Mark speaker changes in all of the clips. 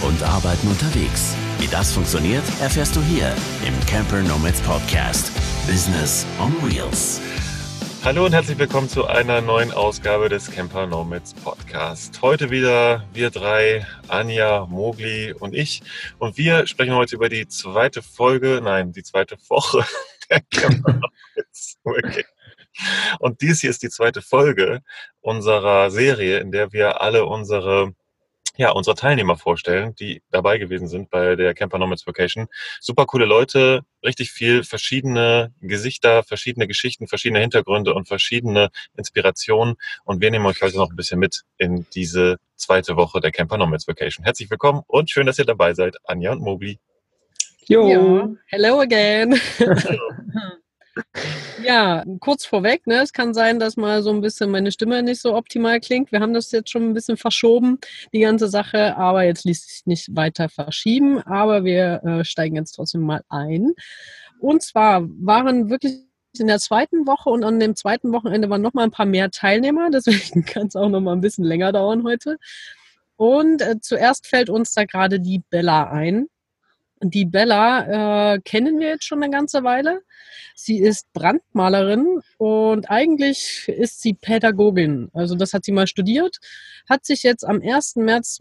Speaker 1: und Arbeiten unterwegs. Wie das funktioniert, erfährst du hier im Camper Nomads Podcast. Business on Wheels.
Speaker 2: Hallo und herzlich willkommen zu einer neuen Ausgabe des Camper Nomads Podcast. Heute wieder wir drei, Anja, Mogli und ich. Und wir sprechen heute über die zweite Woche der Camper Nomads. Okay. Und dies hier ist die zweite Folge unserer Serie, in der wir alle unsere Teilnehmer vorstellen, die dabei gewesen sind bei der Camper Nomads Vacation. Super coole Leute, richtig viel verschiedene Gesichter, verschiedene Geschichten, verschiedene Hintergründe und verschiedene Inspirationen. Und wir nehmen euch heute noch ein bisschen mit in diese zweite Woche der Camper Nomads Vacation. Herzlich willkommen und schön, dass ihr dabei seid, Anja und Mogli.
Speaker 3: Jo. Ja, hello again. Ja, kurz vorweg, es kann sein, dass mal so ein bisschen meine Stimme nicht so optimal klingt. Wir haben das jetzt schon ein bisschen verschoben, die ganze Sache, aber jetzt ließ sich nicht weiter verschieben. Aber wir steigen jetzt trotzdem mal ein. Und zwar waren wirklich in der zweiten Woche und an dem zweiten Wochenende waren noch mal ein paar mehr Teilnehmer. Deswegen kann es auch noch mal ein bisschen länger dauern heute. Und zuerst fällt uns da gerade die Bella ein. Die Bella kennen wir jetzt schon eine ganze Weile. Sie ist Brandmalerin und eigentlich ist sie Pädagogin. Also das hat sie mal studiert, hat sich jetzt am 1. März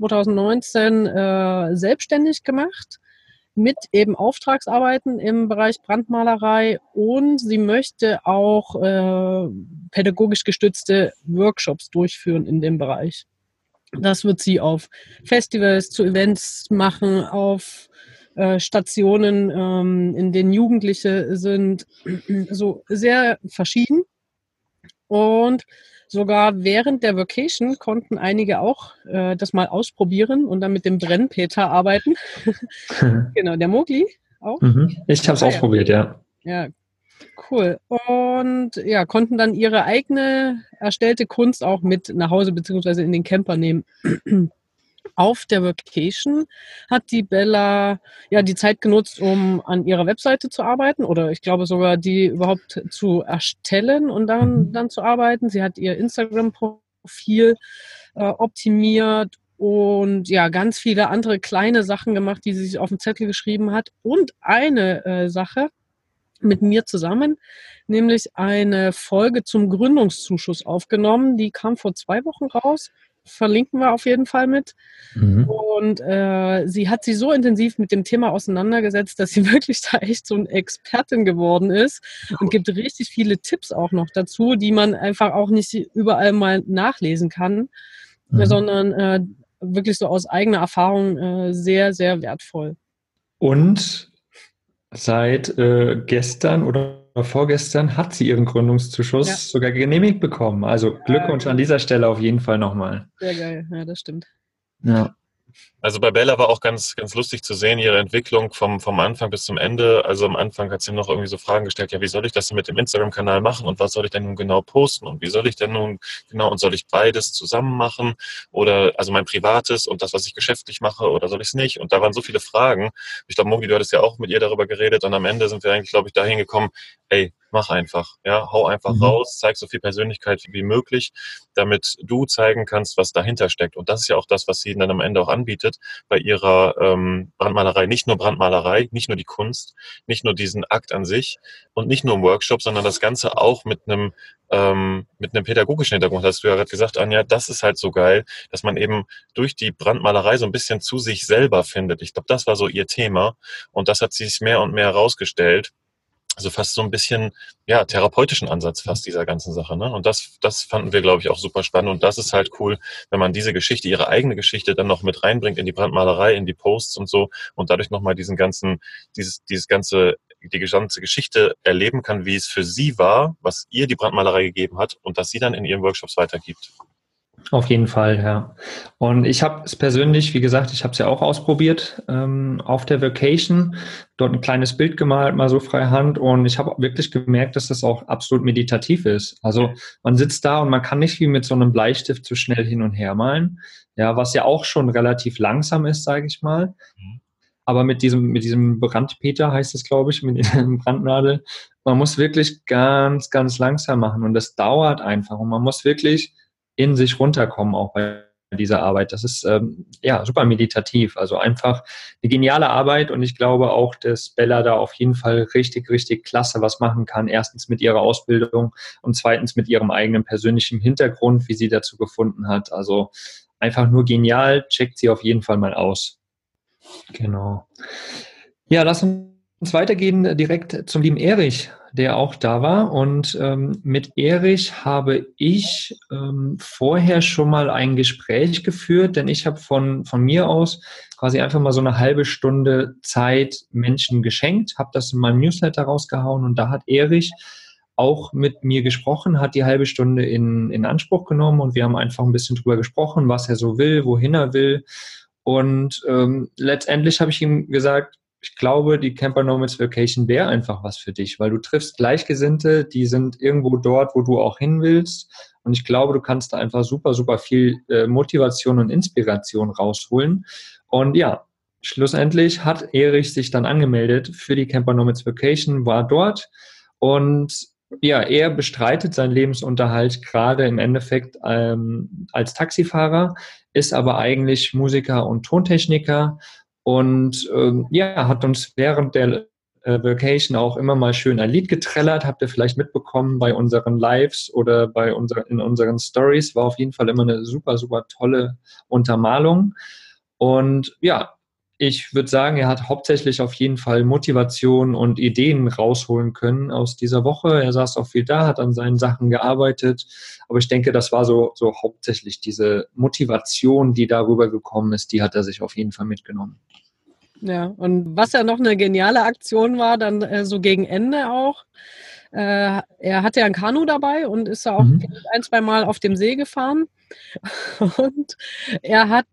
Speaker 3: 2019 selbstständig gemacht mit eben Auftragsarbeiten im Bereich Brandmalerei und sie möchte auch pädagogisch gestützte Workshops durchführen in dem Bereich. Das wird sie auf Festivals, zu Events machen, auf Stationen, in denen Jugendliche sind, so sehr verschieden. Und sogar während der Vacation konnten einige auch das mal ausprobieren und dann mit dem Brennpeter arbeiten. Genau, der Mogli auch.
Speaker 4: Ich habe es ausprobiert, ja.
Speaker 3: Ja, cool. Und ja, konnten dann ihre eigene erstellte Kunst auch mit nach Hause bzw. in den Camper nehmen. Auf der Vacation hat die Bella die Zeit genutzt, um an ihrer Webseite zu arbeiten oder ich glaube sogar die überhaupt zu erstellen und dann zu arbeiten. Sie hat ihr Instagram-Profil optimiert und ja, ganz viele andere kleine Sachen gemacht, die sie sich auf den Zettel geschrieben hat. Und eine Sache mit mir zusammen, nämlich eine Folge zum Gründungszuschuss aufgenommen. Die kam vor 2 Wochen raus. Verlinken wir auf jeden Fall mit. Und sie hat sich so intensiv mit dem Thema auseinandergesetzt, dass sie wirklich da echt so eine Expertin geworden ist und gibt richtig viele Tipps auch noch dazu, die man einfach auch nicht überall mal nachlesen kann, sondern wirklich so aus eigener Erfahrung sehr, sehr wertvoll.
Speaker 4: Und seit gestern oder vorgestern hat sie ihren Gründungszuschuss sogar genehmigt bekommen. Also Glückwunsch an dieser Stelle auf jeden Fall nochmal.
Speaker 3: Sehr geil, ja, das stimmt.
Speaker 4: Ja.
Speaker 2: Also bei Bella war auch ganz, ganz lustig zu sehen, ihre Entwicklung vom Anfang bis zum Ende. Also am Anfang hat sie noch irgendwie so Fragen gestellt, ja, wie soll ich das denn mit dem Instagram-Kanal machen und was soll ich denn nun genau posten und wie soll ich denn nun genau und soll ich beides zusammen machen oder also mein Privates und das, was ich geschäftlich mache oder soll ich es nicht? Und da waren so viele Fragen. Ich glaube, Mogli, du hattest ja auch mit ihr darüber geredet und am Ende sind wir eigentlich, glaube ich, dahin gekommen, ey, mach einfach, ja, hau einfach raus, zeig so viel Persönlichkeit wie möglich, damit du zeigen kannst, was dahinter steckt. Und das ist ja auch das, was sie dann am Ende auch anbietet bei ihrer Brandmalerei. Nicht nur Brandmalerei, nicht nur die Kunst, nicht nur diesen Akt an sich und nicht nur im Workshop, sondern das Ganze auch mit einem pädagogischen Hintergrund. Hast du ja gerade gesagt, Anja, das ist halt so geil, dass man eben durch die Brandmalerei so ein bisschen zu sich selber findet. Ich glaube, das war so ihr Thema und das hat sich mehr und mehr herausgestellt. Also fast so ein bisschen, therapeutischen Ansatz fast dieser ganzen Sache, ne? Und das fanden wir, glaube ich, auch super spannend. Und das ist halt cool, wenn man diese Geschichte, ihre eigene Geschichte dann noch mit reinbringt in die Brandmalerei, in die Posts und so und dadurch nochmal die gesamte Geschichte erleben kann, wie es für sie war, was ihr die Brandmalerei gegeben hat und dass sie dann in ihren Workshops weitergibt.
Speaker 4: Auf jeden Fall, ja. Und ich habe es persönlich, wie gesagt, ich habe es ja auch ausprobiert auf der Vacation, dort ein kleines Bild gemalt, mal so freihand und ich habe wirklich gemerkt, dass das auch absolut meditativ ist. Also man sitzt da und man kann nicht wie mit so einem Bleistift so schnell hin und her malen, ja, was ja auch schon relativ langsam ist, sage ich mal. Aber mit diesem Brandpeter heißt es, glaube ich, mit dem Brandnadel, man muss wirklich ganz, ganz langsam machen und das dauert einfach und man muss wirklich in sich runterkommen, auch bei diese Arbeit. Das ist super meditativ. Also einfach eine geniale Arbeit und ich glaube auch, dass Bella da auf jeden Fall richtig, richtig klasse was machen kann. Erstens mit ihrer Ausbildung und zweitens mit ihrem eigenen persönlichen Hintergrund, wie sie dazu gefunden hat. Also einfach nur genial. Checkt sie auf jeden Fall mal aus. Genau. Ja, lass uns weitergehen direkt zum lieben Erich, der auch da war. Und mit Erich habe ich vorher schon mal ein Gespräch geführt, denn ich habe von mir aus quasi einfach mal so eine halbe Stunde Zeit Menschen geschenkt, habe das in meinem Newsletter rausgehauen und da hat Erich auch mit mir gesprochen, hat die halbe Stunde in Anspruch genommen und wir haben einfach ein bisschen drüber gesprochen, was er so will, wohin er will. Und letztendlich habe ich ihm gesagt, ich glaube, die Camper Nomads Vacation wäre einfach was für dich, weil du triffst Gleichgesinnte, die sind irgendwo dort, wo du auch hin willst. Und ich glaube, du kannst da einfach super, super viel Motivation und Inspiration rausholen. Und ja, schlussendlich hat Erich sich dann angemeldet für die Camper Nomads Vacation, war dort und ja, er bestreitet seinen Lebensunterhalt gerade im Endeffekt als Taxifahrer, ist aber eigentlich Musiker und Tontechniker und hat uns während der Vacation auch immer mal schön ein Lied getrellert. Habt ihr vielleicht mitbekommen bei unseren Lives oder in unseren Stories. War auf jeden Fall immer eine super, super tolle Untermalung. Und ja, ich würde sagen, er hat hauptsächlich auf jeden Fall Motivation und Ideen rausholen können aus dieser Woche. Er saß auch viel da, hat an seinen Sachen gearbeitet. Aber ich denke, das war so hauptsächlich diese Motivation, die darüber gekommen ist, die hat er sich auf jeden Fall mitgenommen.
Speaker 3: Ja, und was ja noch eine geniale Aktion war, dann so gegen Ende auch, er hatte ja ein Kanu dabei und ist da auch ein, zwei Mal auf dem See gefahren. Und er hat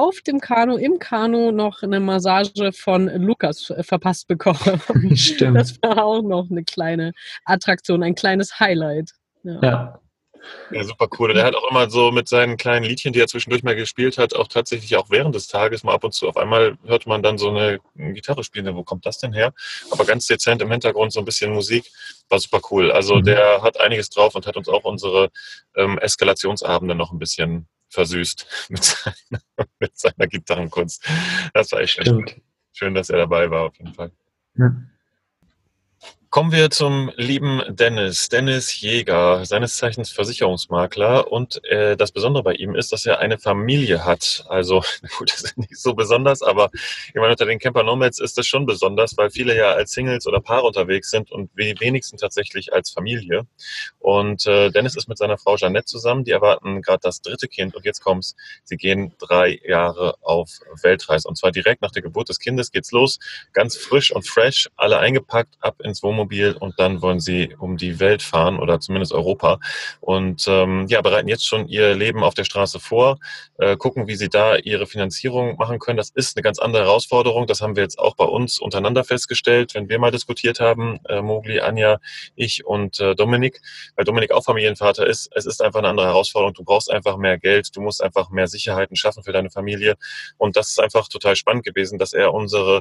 Speaker 3: im Kanu noch eine Massage von Lukas verpasst bekommen.
Speaker 4: Stimmt.
Speaker 3: Das war auch noch eine kleine Attraktion, ein kleines Highlight.
Speaker 4: Ja.
Speaker 2: Ja, super cool. Und er hat auch immer so mit seinen kleinen Liedchen, die er zwischendurch mal gespielt hat, auch tatsächlich auch während des Tages mal ab und zu. Auf einmal hört man dann so eine Gitarre spielen. Wo kommt das denn her? Aber ganz dezent im Hintergrund so ein bisschen Musik. War super cool. Also der hat einiges drauf und hat uns auch unsere Eskalationsabende noch ein bisschen versüßt mit seiner Gitarrenkunst. Das war echt schön, dass er dabei war auf jeden Fall. Ja. Kommen wir zum lieben Dennis. Dennis Jäger, seines Zeichens Versicherungsmakler. Und das Besondere bei ihm ist, dass er eine Familie hat. Also gut, das ist nicht so besonders, aber ich meine, unter den Camper Nomads ist das schon besonders, weil viele ja als Singles oder Paare unterwegs sind und wenigsten tatsächlich als Familie. Und Dennis ist mit seiner Frau Jeanette zusammen. Die erwarten gerade das 3. Kind. Und jetzt kommt's. Sie gehen 3 Jahre auf Weltreise. Und zwar direkt nach der Geburt des Kindes geht's los. Ganz frisch und fresh, alle eingepackt, ab ins Wohnmobil und dann wollen sie um die Welt fahren oder zumindest Europa und bereiten jetzt schon ihr Leben auf der Straße vor, gucken, wie sie da ihre Finanzierung machen können. Das ist eine ganz andere Herausforderung. Das haben wir jetzt auch bei uns untereinander festgestellt, wenn wir mal diskutiert haben, Mogli, Anja, ich und Dominik, weil Dominik auch Familienvater ist. Es ist einfach eine andere Herausforderung. Du brauchst einfach mehr Geld, du musst einfach mehr Sicherheiten schaffen für deine Familie und das ist einfach total spannend gewesen, dass er unsere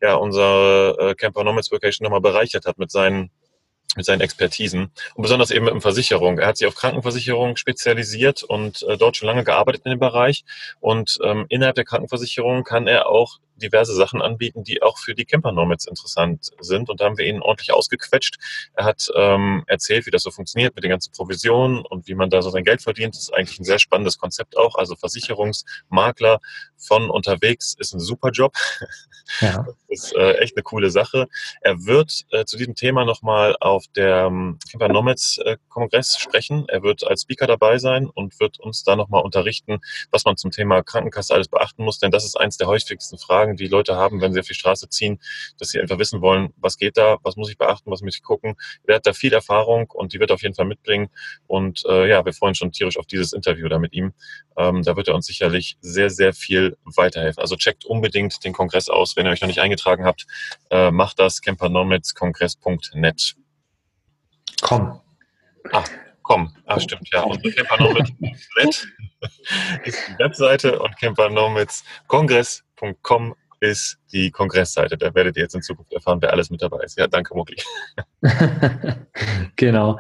Speaker 2: Camper Nomads Vacation nochmal bereichert hat mit seinen Expertisen und besonders eben mit dem Versicherung. Er hat sich auf Krankenversicherung spezialisiert und dort schon lange gearbeitet in dem Bereich und innerhalb der Krankenversicherung kann er auch diverse Sachen anbieten, die auch für die Camper Nomads interessant sind und da haben wir ihn ordentlich ausgequetscht. Er hat erzählt, wie das so funktioniert mit den ganzen Provisionen und wie man da so sein Geld verdient. Das ist eigentlich ein sehr spannendes Konzept auch. Also Versicherungsmakler von unterwegs ist ein super Job. Ja. Das ist echt eine coole Sache. Er wird zu diesem Thema nochmal auf der Camper Nomads Kongress sprechen. Er wird als Speaker dabei sein und wird uns da nochmal unterrichten, was man zum Thema Krankenkasse alles beachten muss. Denn das ist eins der häufigsten Fragen, die Leute haben, wenn sie auf die Straße ziehen, dass sie einfach wissen wollen, was geht da, was muss ich beachten, was muss ich gucken. Er hat da viel Erfahrung und die wird er auf jeden Fall mitbringen. Und wir freuen uns schon tierisch auf dieses Interview da mit ihm. Da wird er uns sicherlich sehr, sehr viel weiterhelfen. Also checkt unbedingt den Kongress aus. Wenn ihr euch noch nicht eingetragen habt, macht das campernomadskongress.net.
Speaker 4: Komm.
Speaker 2: Stimmt, ja. Und campernomads.net ist die Webseite und campernomadskongress.com ist die Kongressseite. Da werdet ihr jetzt in Zukunft erfahren, wer alles mit dabei ist. Ja, danke, Mogli.
Speaker 4: Genau.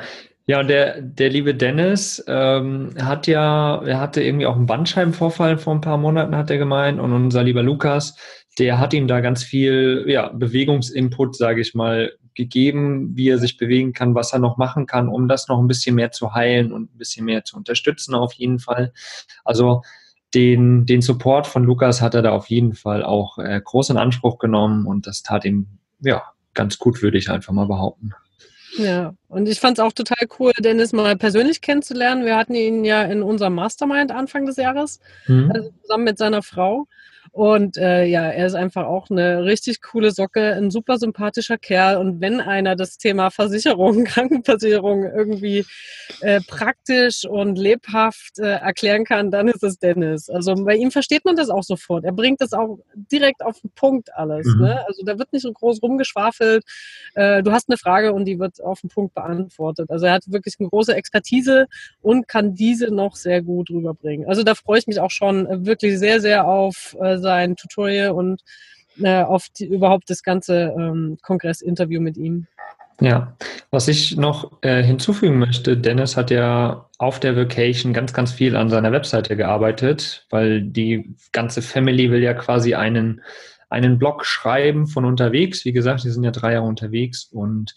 Speaker 4: Ja, und der liebe Dennis er hatte irgendwie auch einen Bandscheibenvorfall vor ein paar Monaten, hat er gemeint. Und unser lieber Lukas, der hat ihm da ganz viel Bewegungsinput, sage ich mal, gegeben, wie er sich bewegen kann, was er noch machen kann, um das noch ein bisschen mehr zu heilen und ein bisschen mehr zu unterstützen auf jeden Fall. Also den Support von Lukas hat er da auf jeden Fall auch groß in Anspruch genommen und das tat ihm ganz gut, würde ich einfach mal behaupten.
Speaker 3: Ja, und ich fand es auch total cool, Dennis mal persönlich kennenzulernen. Wir hatten ihn ja in unserem Mastermind Anfang des Jahres, also zusammen mit seiner Frau. Und er ist einfach auch eine richtig coole Socke, ein super sympathischer Kerl. Und wenn einer das Thema Versicherung, Krankenversicherung irgendwie praktisch und lebhaft erklären kann, dann ist es Dennis. Also bei ihm versteht man das auch sofort. Er bringt das auch direkt auf den Punkt alles. Ne? Also da wird nicht so groß rumgeschwafelt. Du hast eine Frage und die wird auf den Punkt beantwortet. Also er hat wirklich eine große Expertise und kann diese noch sehr gut rüberbringen. Also da freue ich mich auch schon wirklich sehr, sehr auf sein Tutorial und auf überhaupt das ganze Kongressinterview mit ihm.
Speaker 4: Ja, was ich noch hinzufügen möchte, Dennis hat ja auf der Vacation ganz, ganz viel an seiner Webseite gearbeitet, weil die ganze Family will ja quasi einen Blog schreiben von unterwegs. Wie gesagt, die sind ja 3 Jahre unterwegs und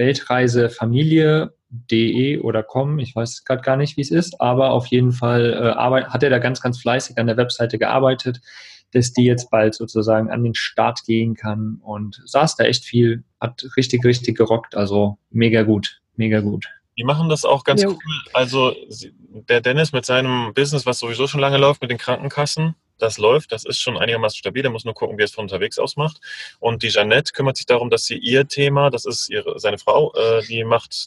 Speaker 4: Weltreisefamilie.de oder com, ich weiß gerade gar nicht, wie es ist, aber auf jeden Fall hat er da ganz, ganz fleißig an der Webseite gearbeitet, dass die jetzt bald sozusagen an den Start gehen kann und saß da echt viel, hat richtig, richtig gerockt, also mega gut, mega gut.
Speaker 2: Die machen das auch ganz cool. Also der Dennis mit seinem Business, was sowieso schon lange läuft mit den Krankenkassen, das läuft, das ist schon einigermaßen stabil, der muss nur gucken, wie er es von unterwegs aus macht. Und die Jeanette kümmert sich darum, dass sie ihr Thema, das ist seine Frau, die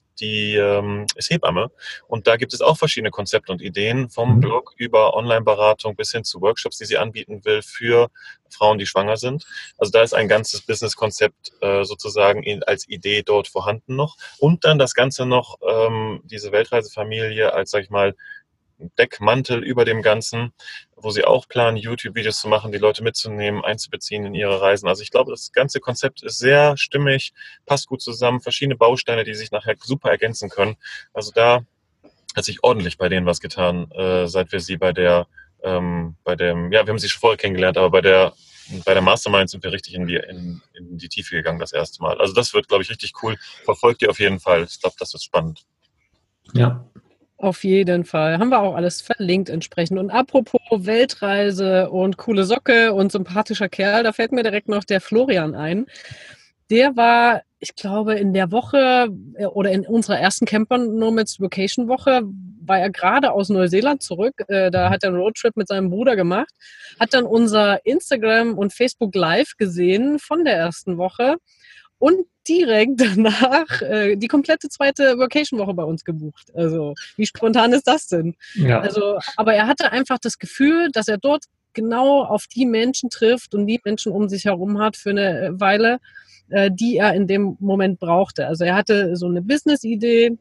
Speaker 2: ist Hebamme. Und da gibt es auch verschiedene Konzepte und Ideen, vom Blog über Online-Beratung bis hin zu Workshops, die sie anbieten will für Frauen, die schwanger sind. Also da ist ein ganzes Business-Konzept sozusagen als Idee dort vorhanden noch. Und dann das Ganze noch, diese Weltreisefamilie als, sag ich mal, Deckmantel über dem Ganzen, wo sie auch planen, YouTube-Videos zu machen, die Leute mitzunehmen, einzubeziehen in ihre Reisen. Also ich glaube, das ganze Konzept ist sehr stimmig, passt gut zusammen, verschiedene Bausteine, die sich nachher super ergänzen können. Also da hat sich ordentlich bei denen was getan, seit wir sie wir haben sie schon vorher kennengelernt, aber bei der Mastermind sind wir richtig in die Tiefe gegangen das erste Mal. Also das wird, glaube ich, richtig cool. Verfolgt ihr auf jeden Fall. Ich glaube, das wird spannend.
Speaker 4: Ja.
Speaker 3: Auf jeden Fall. Haben wir auch alles verlinkt entsprechend. Und apropos Weltreise und coole Socke und sympathischer Kerl, da fällt mir direkt noch der Florian ein. Der war, ich glaube, in der Woche oder in unserer ersten Camper Nomads Vacation Woche war er gerade aus Neuseeland zurück. Da hat er einen Roadtrip mit seinem Bruder gemacht, hat dann unser Instagram und Facebook Live gesehen von der ersten Woche und direkt danach die komplette zweite Vacation-Woche bei uns gebucht. Also wie spontan ist das denn?
Speaker 4: Ja.
Speaker 3: Also, aber er hatte einfach das Gefühl, dass er dort genau auf die Menschen trifft und die Menschen um sich herum hat für eine Weile, die er in dem Moment brauchte. Also er hatte so eine Business-Idee,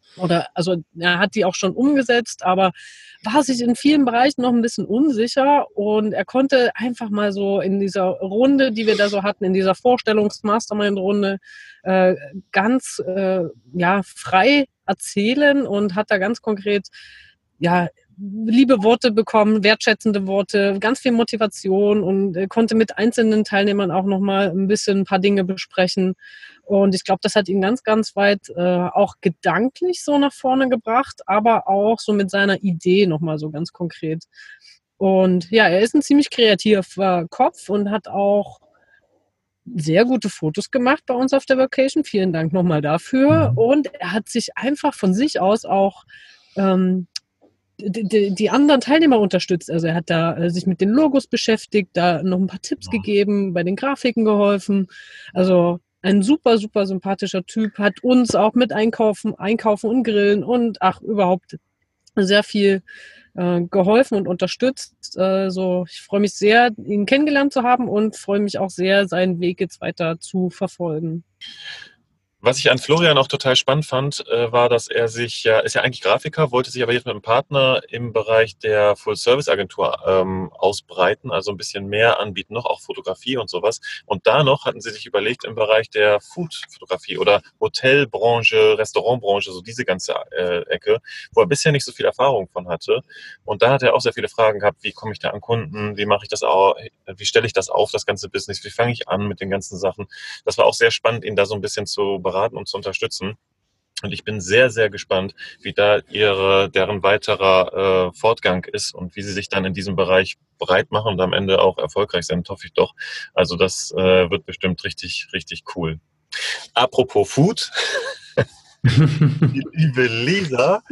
Speaker 3: er hat die auch schon umgesetzt, aber war sich in vielen Bereichen noch ein bisschen unsicher und er konnte einfach mal so in dieser Runde, die wir da so hatten, in dieser Vorstellungs-Mastermind-Runde ganz frei erzählen und hat da ganz konkret liebe Worte bekommen, wertschätzende Worte, ganz viel Motivation und konnte mit einzelnen Teilnehmern auch nochmal ein paar Dinge besprechen. Und ich glaube, das hat ihn ganz, ganz weit auch gedanklich so nach vorne gebracht, aber auch so mit seiner Idee nochmal so ganz konkret. Und ja, er ist ein ziemlich kreativer Kopf und hat auch sehr gute Fotos gemacht bei uns auf der Vacation. Vielen Dank nochmal dafür. Und er hat sich einfach von sich aus auch die anderen Teilnehmer unterstützt. Also er hat da sich mit den Logos beschäftigt, da noch ein paar Tipps gegeben, bei den Grafiken geholfen. Also ein super, super sympathischer Typ, hat uns auch mit Einkaufen und Grillen und überhaupt sehr viel geholfen und unterstützt. Ich freue mich sehr, ihn kennengelernt zu haben und freue mich auch sehr, seinen Weg jetzt weiter zu verfolgen.
Speaker 2: Was ich an Florian auch total spannend fand, war, dass er ist ja eigentlich Grafiker, wollte sich aber jetzt mit einem Partner im Bereich der Full-Service-Agentur ausbreiten, also ein bisschen mehr anbieten, noch auch Fotografie und sowas. Und da noch hatten sie sich überlegt, im Bereich der Food-Fotografie oder Hotelbranche, Restaurantbranche, so diese ganze Ecke, wo er bisher nicht so viel Erfahrung von hatte. Und da hat er auch sehr viele Fragen gehabt, wie komme ich da an Kunden, wie mache ich das auch, wie stelle ich das auf, das ganze Business, wie fange ich an mit den ganzen Sachen. Das war auch sehr spannend, ihn da so ein bisschen zu beraten und zu unterstützen. Und ich bin sehr, sehr gespannt, wie da deren weiterer Fortgang ist und wie sie sich dann in diesem Bereich breit machen und am Ende auch erfolgreich sind, hoffe ich doch. Also das wird bestimmt richtig, richtig cool. Apropos Food. Die liebe Lisa,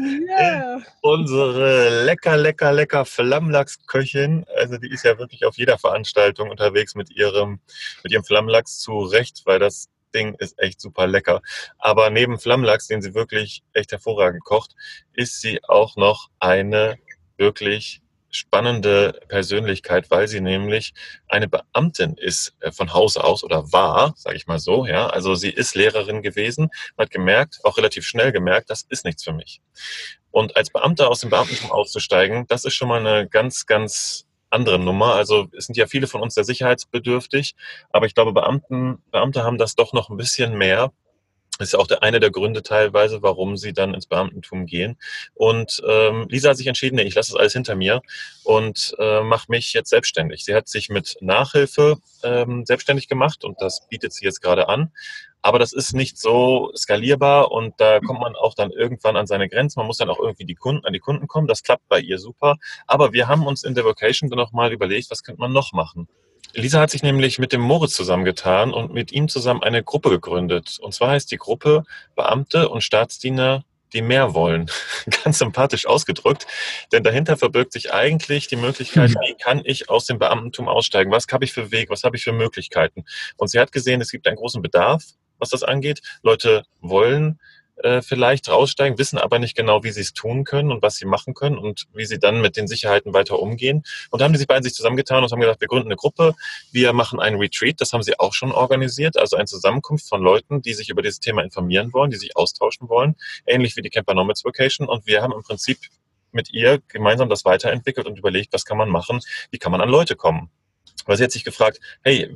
Speaker 2: unsere lecker Flammlachs-Köchin, also die ist ja wirklich auf jeder Veranstaltung unterwegs mit ihrem Flammlachs, zu Recht, weil das Ding ist echt super lecker. Aber neben Flammlachs, den sie wirklich echt hervorragend kocht, ist sie auch noch eine wirklich spannende Persönlichkeit, weil sie nämlich eine Beamtin ist von Hause aus oder war, sage ich mal so. Ja, also sie ist Lehrerin gewesen, hat gemerkt, auch relativ schnell gemerkt, das ist nichts für mich. Und als Beamter aus dem Beamtentum auszusteigen, das ist schon mal eine ganz, ganz andere Nummer. Also es sind ja viele von uns sehr sicherheitsbedürftig, aber ich glaube, Beamte haben das doch noch ein bisschen mehr. Das ist auch einer der Gründe teilweise, warum sie dann ins Beamtentum gehen. Und Lisa hat sich entschieden, nee, ich lasse das alles hinter mir und mache mich jetzt selbstständig. Sie hat sich mit Nachhilfe selbstständig gemacht und das bietet sie jetzt gerade an. Aber das ist nicht so skalierbar und da kommt man auch dann irgendwann an seine Grenzen. Man muss dann auch irgendwie an die Kunden kommen. Das klappt bei ihr super. Aber wir haben uns in der Vocation dann nochmal überlegt, was könnte man noch machen? Lisa hat sich nämlich mit dem Moritz zusammengetan und mit ihm zusammen eine Gruppe gegründet. Und zwar heißt die Gruppe Beamte und Staatsdiener, die mehr wollen. Ganz sympathisch ausgedrückt, denn dahinter verbirgt sich eigentlich die Möglichkeit, wie kann ich aus dem Beamtentum aussteigen? Was habe ich für Weg? Was habe ich für Möglichkeiten? Und sie hat gesehen, es gibt einen großen Bedarf, was das angeht. Leute wollen vielleicht raussteigen, wissen aber nicht genau, wie sie es tun können und was sie machen können und wie sie dann mit den Sicherheiten weiter umgehen. Und da haben die beiden sich zusammengetan und haben gesagt, wir gründen eine Gruppe, wir machen einen Retreat, das haben sie auch schon organisiert, also eine Zusammenkunft von Leuten, die sich über dieses Thema informieren wollen, die sich austauschen wollen, ähnlich wie die Camper Nomads Vacation. Und wir haben im Prinzip mit ihr gemeinsam das weiterentwickelt und überlegt, was kann man machen, wie kann man an Leute kommen. Weil sie hat sich gefragt, hey,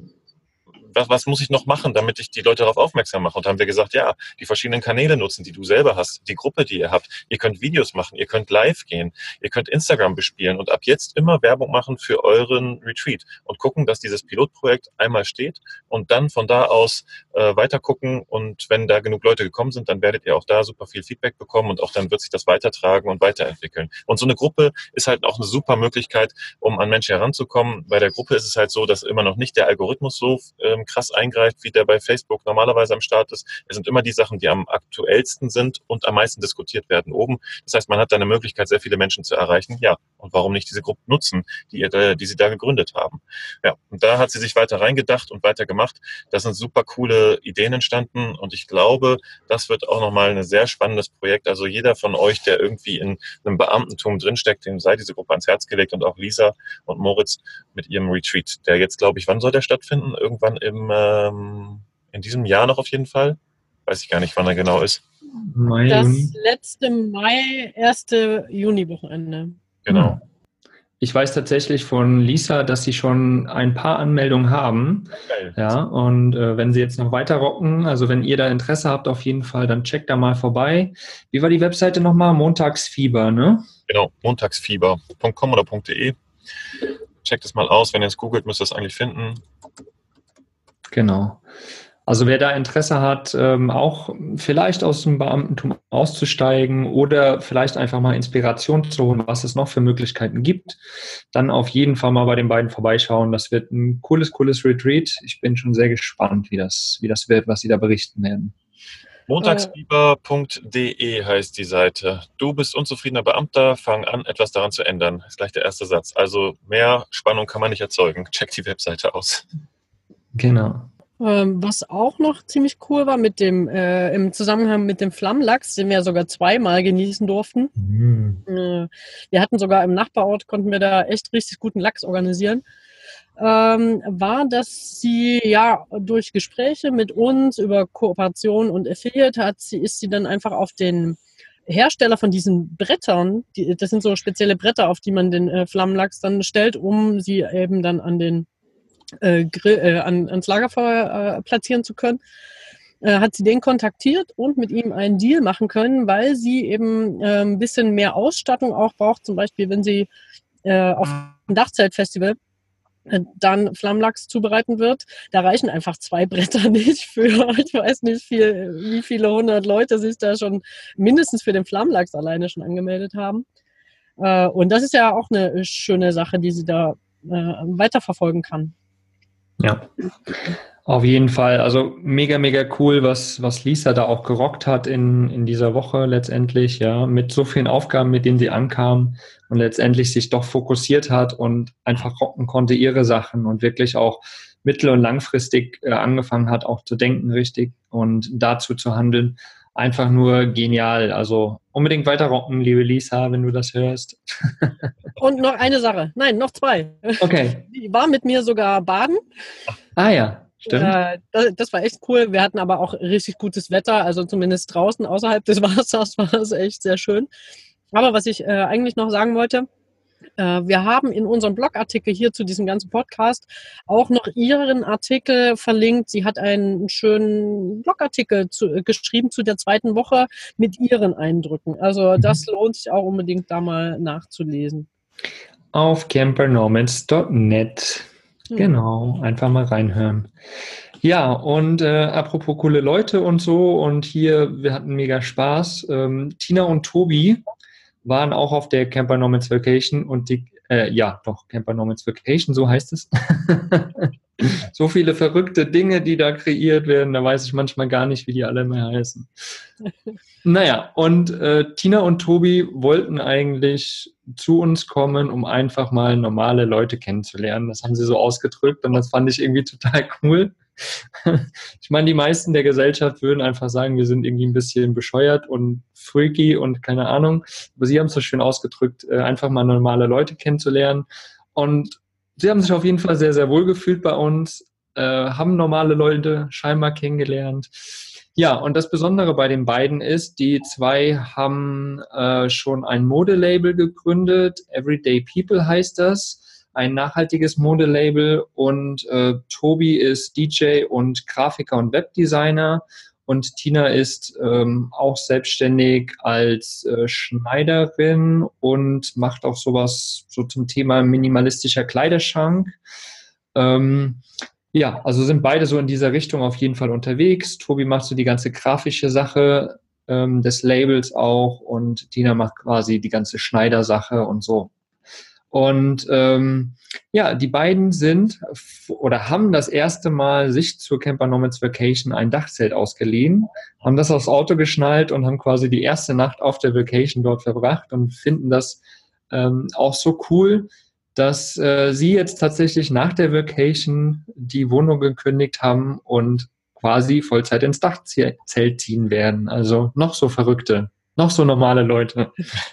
Speaker 2: was muss ich noch machen, damit ich die Leute darauf aufmerksam mache? Und da haben wir gesagt, ja, die verschiedenen Kanäle nutzen, die du selber hast, die Gruppe, die ihr habt. Ihr könnt Videos machen, ihr könnt live gehen, ihr könnt Instagram bespielen und ab jetzt immer Werbung machen für euren Retreat und gucken, dass dieses Pilotprojekt einmal steht und dann von da aus weiter gucken. Und wenn da genug Leute gekommen sind, dann werdet ihr auch da super viel Feedback bekommen und auch dann wird sich das weitertragen und weiterentwickeln. Und so eine Gruppe ist halt auch eine super Möglichkeit, um an Menschen heranzukommen. Bei der Gruppe ist es halt so, dass immer noch nicht der Algorithmus so krass eingreift, wie der bei Facebook normalerweise am Start ist. Es sind immer die Sachen, die am aktuellsten sind und am meisten diskutiert werden oben. Das heißt, man hat da eine Möglichkeit, sehr viele Menschen zu erreichen. Ja, und warum nicht diese Gruppe nutzen, die sie da gegründet haben? Ja, und da hat sie sich weiter reingedacht und weiter gemacht. Da sind super coole Ideen entstanden und ich glaube, das wird auch nochmal ein sehr spannendes Projekt. Also jeder von euch, der irgendwie in einem Beamtentum drinsteckt, dem sei diese Gruppe ans Herz gelegt und auch Lisa und Moritz mit ihrem Retreat, der jetzt, glaube ich, wann soll der stattfinden? Irgendwann in diesem Jahr noch auf jeden Fall. Weiß ich gar nicht, wann er genau ist.
Speaker 3: Mai, das letzte Mai, 1. Juni-Wochenende.
Speaker 2: Genau.
Speaker 4: Ich weiß tatsächlich von Lisa, dass sie schon ein paar Anmeldungen haben.
Speaker 2: Geil.
Speaker 4: Ja, und wenn sie jetzt noch weiter rocken, also wenn ihr da Interesse habt auf jeden Fall, dann checkt da mal vorbei. Wie war die Webseite nochmal? Montagsfieber, ne?
Speaker 2: Genau, montagsfieber.com oder .de. Checkt es mal aus, wenn ihr es googelt, müsst ihr es eigentlich finden.
Speaker 4: Genau. Also wer da Interesse hat, auch vielleicht aus dem Beamtentum auszusteigen oder vielleicht einfach mal Inspiration zu holen, was es noch für Möglichkeiten gibt, dann auf jeden Fall mal bei den beiden vorbeischauen. Das wird ein cooles Retreat. Ich bin schon sehr gespannt, wie das wird, was sie da berichten werden.
Speaker 2: Montagsfieber.de heißt die Seite. Du bist unzufriedener Beamter, fang an, etwas daran zu ändern. Das ist gleich der erste Satz. Also mehr Spannung kann man nicht erzeugen. Check die Webseite aus.
Speaker 4: Genau.
Speaker 3: Was auch noch ziemlich cool war im Zusammenhang mit dem Flammlachs, den wir sogar zweimal genießen durften. Wir hatten sogar im Nachbarort, konnten wir da echt richtig guten Lachs organisieren. war, dass sie ja durch Gespräche mit uns über Kooperation und Affiliate ist sie dann einfach auf den Hersteller von diesen Brettern, das sind so spezielle Bretter, auf die man den Flammenlachs dann stellt, um sie eben dann an den ans Lagerfeuer platzieren zu können, hat sie den kontaktiert und mit ihm einen Deal machen können, weil sie eben ein bisschen mehr Ausstattung auch braucht, zum Beispiel wenn sie auf dem Dachzeltfestival dann Flammenlachs zubereiten wird. Da reichen einfach 2 Bretter nicht für, ich weiß nicht, wie viele 100 Leute sich da schon mindestens für den Flammenlachs alleine schon angemeldet haben. Und das ist ja auch eine schöne Sache, die sie da weiterverfolgen kann.
Speaker 4: Ja, auf jeden Fall. Also mega, mega cool, was Lisa da auch gerockt hat in dieser Woche letztendlich, ja, mit so vielen Aufgaben, mit denen sie ankam und letztendlich sich doch fokussiert hat und einfach rocken konnte ihre Sachen und wirklich auch mittel- und langfristig angefangen hat, auch zu denken richtig und dazu zu handeln. Einfach nur genial. Also unbedingt weiter rocken, liebe Lisa, wenn du das hörst.
Speaker 3: Und noch eine Sache. Nein, noch 2.
Speaker 4: Okay.
Speaker 3: Die war mit mir sogar baden.
Speaker 4: Ah ja, stimmt.
Speaker 3: Das war echt cool. Wir hatten aber auch richtig gutes Wetter. Also zumindest draußen außerhalb des Wassers war es echt sehr schön. Aber was ich eigentlich noch sagen wollte, wir haben in unserem Blogartikel hier zu diesem ganzen Podcast auch noch ihren Artikel verlinkt. Sie hat einen schönen Blogartikel geschrieben zu der 2. Woche mit ihren Eindrücken. Also das lohnt sich auch unbedingt da mal nachzulesen.
Speaker 4: Auf campernomads.net. Genau, einfach mal reinhören. Ja, und apropos coole Leute und so, und hier, wir hatten mega Spaß. Tina und Tobi waren auch auf der Camper Nomads Vacation und Camper Nomads Vacation, so heißt es. So viele verrückte Dinge, die da kreiert werden, da weiß ich manchmal gar nicht, wie die alle mehr heißen. Naja, und Tina und Tobi wollten eigentlich zu uns kommen, um einfach mal normale Leute kennenzulernen. Das haben sie so ausgedrückt und das fand ich irgendwie total cool. Ich meine, die meisten der Gesellschaft würden einfach sagen, wir sind irgendwie ein bisschen bescheuert und freaky und keine Ahnung. Aber sie haben es so schön ausgedrückt, einfach mal normale Leute kennenzulernen. Und sie haben sich auf jeden Fall sehr, sehr wohl gefühlt bei uns, haben normale Leute scheinbar kennengelernt. Ja, und das Besondere bei den beiden ist, die 2 haben schon ein Modelabel gegründet. Everyday People heißt das. Ein nachhaltiges Modelabel, und Tobi ist DJ und Grafiker und Webdesigner und Tina ist auch selbstständig als Schneiderin und macht auch sowas so zum Thema minimalistischer Kleiderschrank. Ja, also sind beide so in dieser Richtung auf jeden Fall unterwegs. Tobi macht so die ganze grafische Sache des Labels auch und Tina macht quasi die ganze Schneidersache und so. Und die beiden sind oder haben das erste Mal sich zur Camper Nomads Vacation ein Dachzelt ausgeliehen, haben das aufs Auto geschnallt und haben quasi die erste Nacht auf der Vacation dort verbracht und finden das auch so cool, dass sie jetzt tatsächlich nach der Vacation die Wohnung gekündigt haben und quasi Vollzeit ins Dachzelt ziehen werden. Also noch so Verrückte, noch so normale Leute.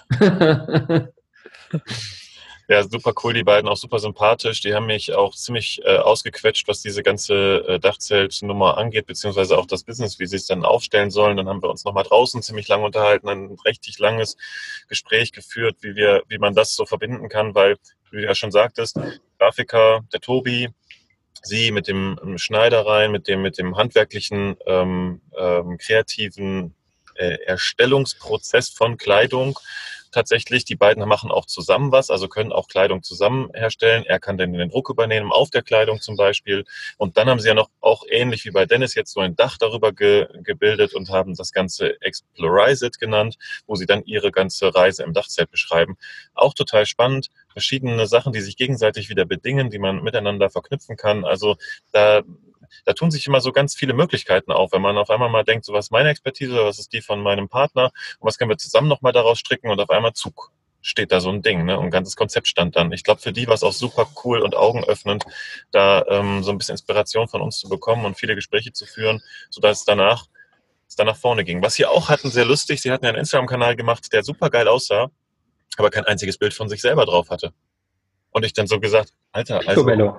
Speaker 2: Ja, super cool, die beiden, auch super sympathisch. Die haben mich auch ziemlich ausgequetscht, was diese ganze Dachzeltnummer angeht, beziehungsweise auch das Business, wie sie es dann aufstellen sollen. Dann haben wir uns nochmal draußen ziemlich lange unterhalten, ein richtig langes Gespräch geführt, wie man das so verbinden kann, weil, wie du ja schon sagtest, Grafiker, der Tobi, sie mit dem Schneidereien, mit dem handwerklichen, kreativen Erstellungsprozess von Kleidung. Tatsächlich, die beiden machen auch zusammen was, also können auch Kleidung zusammen herstellen. Er kann dann den Druck übernehmen auf der Kleidung zum Beispiel. Und dann haben sie ja noch auch ähnlich wie bei Dennis jetzt so ein Dach darüber gebildet und haben das Ganze Explorize It genannt, wo sie dann ihre ganze Reise im Dachzelt beschreiben. Auch total spannend. Verschiedene Sachen, die sich gegenseitig wieder bedingen, die man miteinander verknüpfen kann. Also da tun sich immer so ganz viele Möglichkeiten auf, wenn man auf einmal mal denkt, so was ist meine Expertise, was ist die von meinem Partner und was können wir zusammen nochmal daraus stricken, und auf einmal Zug steht da so ein Ding, ne? Und ein ganzes Konzept stand dann. Ich glaube, für die war es auch super cool und augenöffnend, da so ein bisschen Inspiration von uns zu bekommen und viele Gespräche zu führen, sodass es dann nach vorne ging. Was sie auch hatten, sehr lustig, sie hatten ja einen Instagram-Kanal gemacht, der super geil aussah, aber kein einziges Bild von sich selber drauf hatte. Und ich dann so gesagt, Alter, also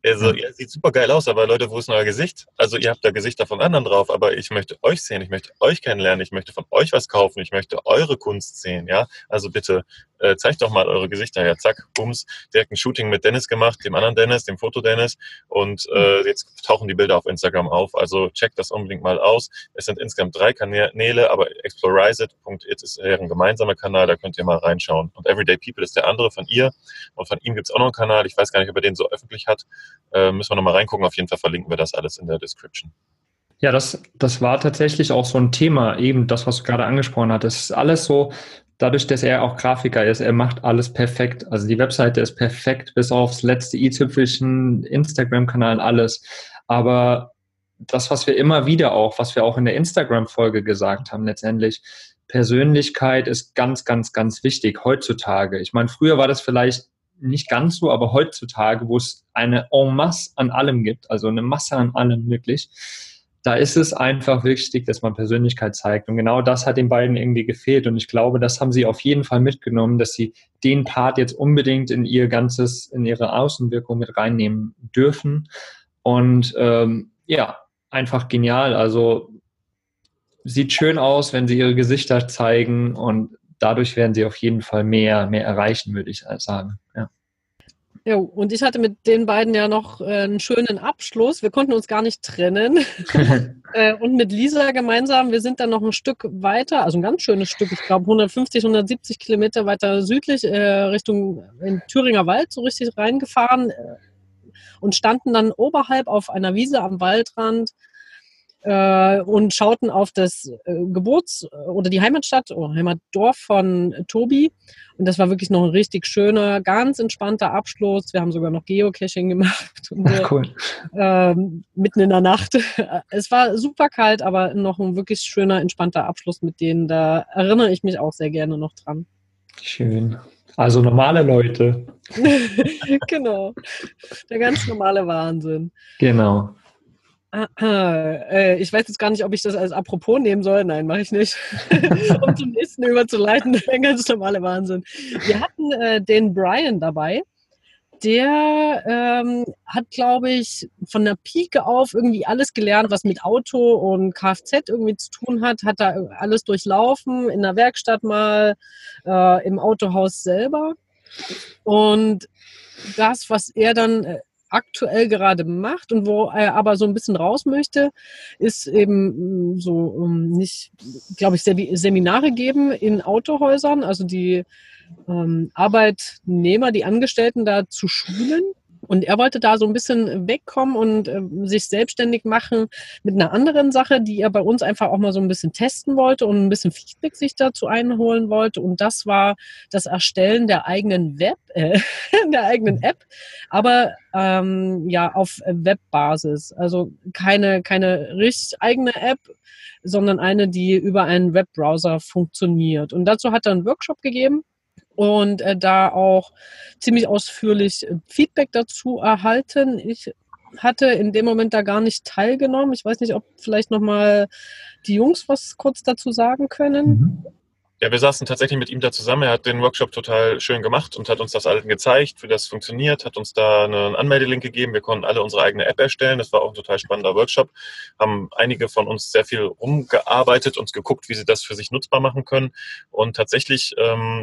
Speaker 2: Also, ihr sieht super geil aus, aber Leute, wo ist denn euer Gesicht? Also, ihr habt da Gesichter von anderen drauf, aber ich möchte euch sehen, ich möchte euch kennenlernen, ich möchte von euch was kaufen, ich möchte eure Kunst sehen, ja? Also bitte, zeigt doch mal eure Gesichter her. Zack, bums, direkt ein Shooting mit Dennis gemacht, dem anderen Dennis, dem Foto-Dennis, und jetzt tauchen die Bilder auf Instagram auf. Also checkt das unbedingt mal aus. Es sind insgesamt 3 Kanäle, aber explorizeit.it ist ein gemeinsamer Kanal, da könnt ihr mal reinschauen. Und Everyday People ist der andere von ihr, und von ihm gibt es auch noch einen Kanal, ich weiß gar nicht, ob er den so öffentlich hat. Müssen wir nochmal reingucken. Auf jeden Fall verlinken wir das alles in der Description.
Speaker 4: Ja, das war tatsächlich auch so ein Thema, eben das, was du gerade angesprochen hast. Es ist alles so, dadurch, dass er auch Grafiker ist, er macht alles perfekt. Also die Webseite ist perfekt, bis aufs letzte i-Tüpfelchen, Instagram-Kanal, alles. Aber das, was wir immer wieder was wir auch in der Instagram-Folge gesagt haben, letztendlich, Persönlichkeit ist ganz, ganz, ganz wichtig heutzutage. Ich meine, früher war das vielleicht nicht ganz so, aber heutzutage, wo es eine en masse an allem gibt, also eine Masse an allem wirklich, da ist es einfach wichtig, dass man Persönlichkeit zeigt. Und genau das hat den beiden irgendwie gefehlt. Und ich glaube, das haben sie auf jeden Fall mitgenommen, dass sie den Part jetzt unbedingt in ihre Außenwirkung mit reinnehmen dürfen. Und einfach genial. Also sieht schön aus, wenn sie ihre Gesichter zeigen, und dadurch werden sie auf jeden Fall mehr erreichen, würde ich sagen. Ja.
Speaker 3: Ja, und ich hatte mit den beiden ja noch einen schönen Abschluss. Wir konnten uns gar nicht trennen. Und mit Lisa gemeinsam, wir sind dann noch ein Stück weiter, also ein ganz schönes Stück, ich glaube 150, 170 Kilometer weiter südlich, Richtung in Thüringer Wald, so richtig reingefahren und standen dann oberhalb auf einer Wiese am Waldrand und schauten auf das oder die Heimatstadt oder Heimatdorf von Tobi. Und das war wirklich noch ein richtig schöner, ganz entspannter Abschluss. Wir haben sogar noch Geocaching gemacht. Und so,
Speaker 4: cool.
Speaker 3: Mitten in der Nacht. Es war super kalt, aber noch ein wirklich schöner, entspannter Abschluss mit denen. Da erinnere ich mich auch sehr gerne noch dran.
Speaker 4: Schön. Also normale Leute.
Speaker 3: Genau. Der ganz normale Wahnsinn.
Speaker 4: Genau.
Speaker 3: Ich weiß jetzt gar nicht, ob ich das als Apropos nehmen soll. Nein, mache ich nicht. Um zum nächsten überzuleiten, der ganz normale Wahnsinn. Wir hatten den Brian dabei. Der hat, glaube ich, von der Pike auf irgendwie alles gelernt, was mit Auto und Kfz irgendwie zu tun hat. Hat da alles durchlaufen, in der Werkstatt mal, im Autohaus selber. Und das, was er dann aktuell gerade macht und wo er aber so ein bisschen raus möchte, ist eben so nicht, glaube ich, Seminare geben in Autohäusern, also die Arbeitnehmer, die Angestellten da zu schulen. Und er wollte da so ein bisschen wegkommen und sich selbstständig machen mit einer anderen Sache, die er bei uns einfach auch mal so ein bisschen testen wollte und ein bisschen Feedback sich dazu einholen wollte. Und das war das Erstellen der eigenen der eigenen App, aber auf Webbasis. Also keine richtig eigene App, sondern eine, die über einen Webbrowser funktioniert. Und dazu hat er einen Workshop gegeben. Und da auch ziemlich ausführlich Feedback dazu erhalten. Ich hatte in dem Moment da gar nicht teilgenommen. Ich weiß nicht, ob vielleicht nochmal die Jungs was kurz dazu sagen können.
Speaker 2: Ja, wir saßen tatsächlich mit ihm da zusammen. Er hat den Workshop total schön gemacht und hat uns das allen gezeigt, wie das funktioniert, hat uns da einen Anmeldelink gegeben. Wir konnten alle unsere eigene App erstellen. Das war auch ein total spannender Workshop. Haben einige von uns sehr viel rumgearbeitet und geguckt, wie sie das für sich nutzbar machen können. Und tatsächlich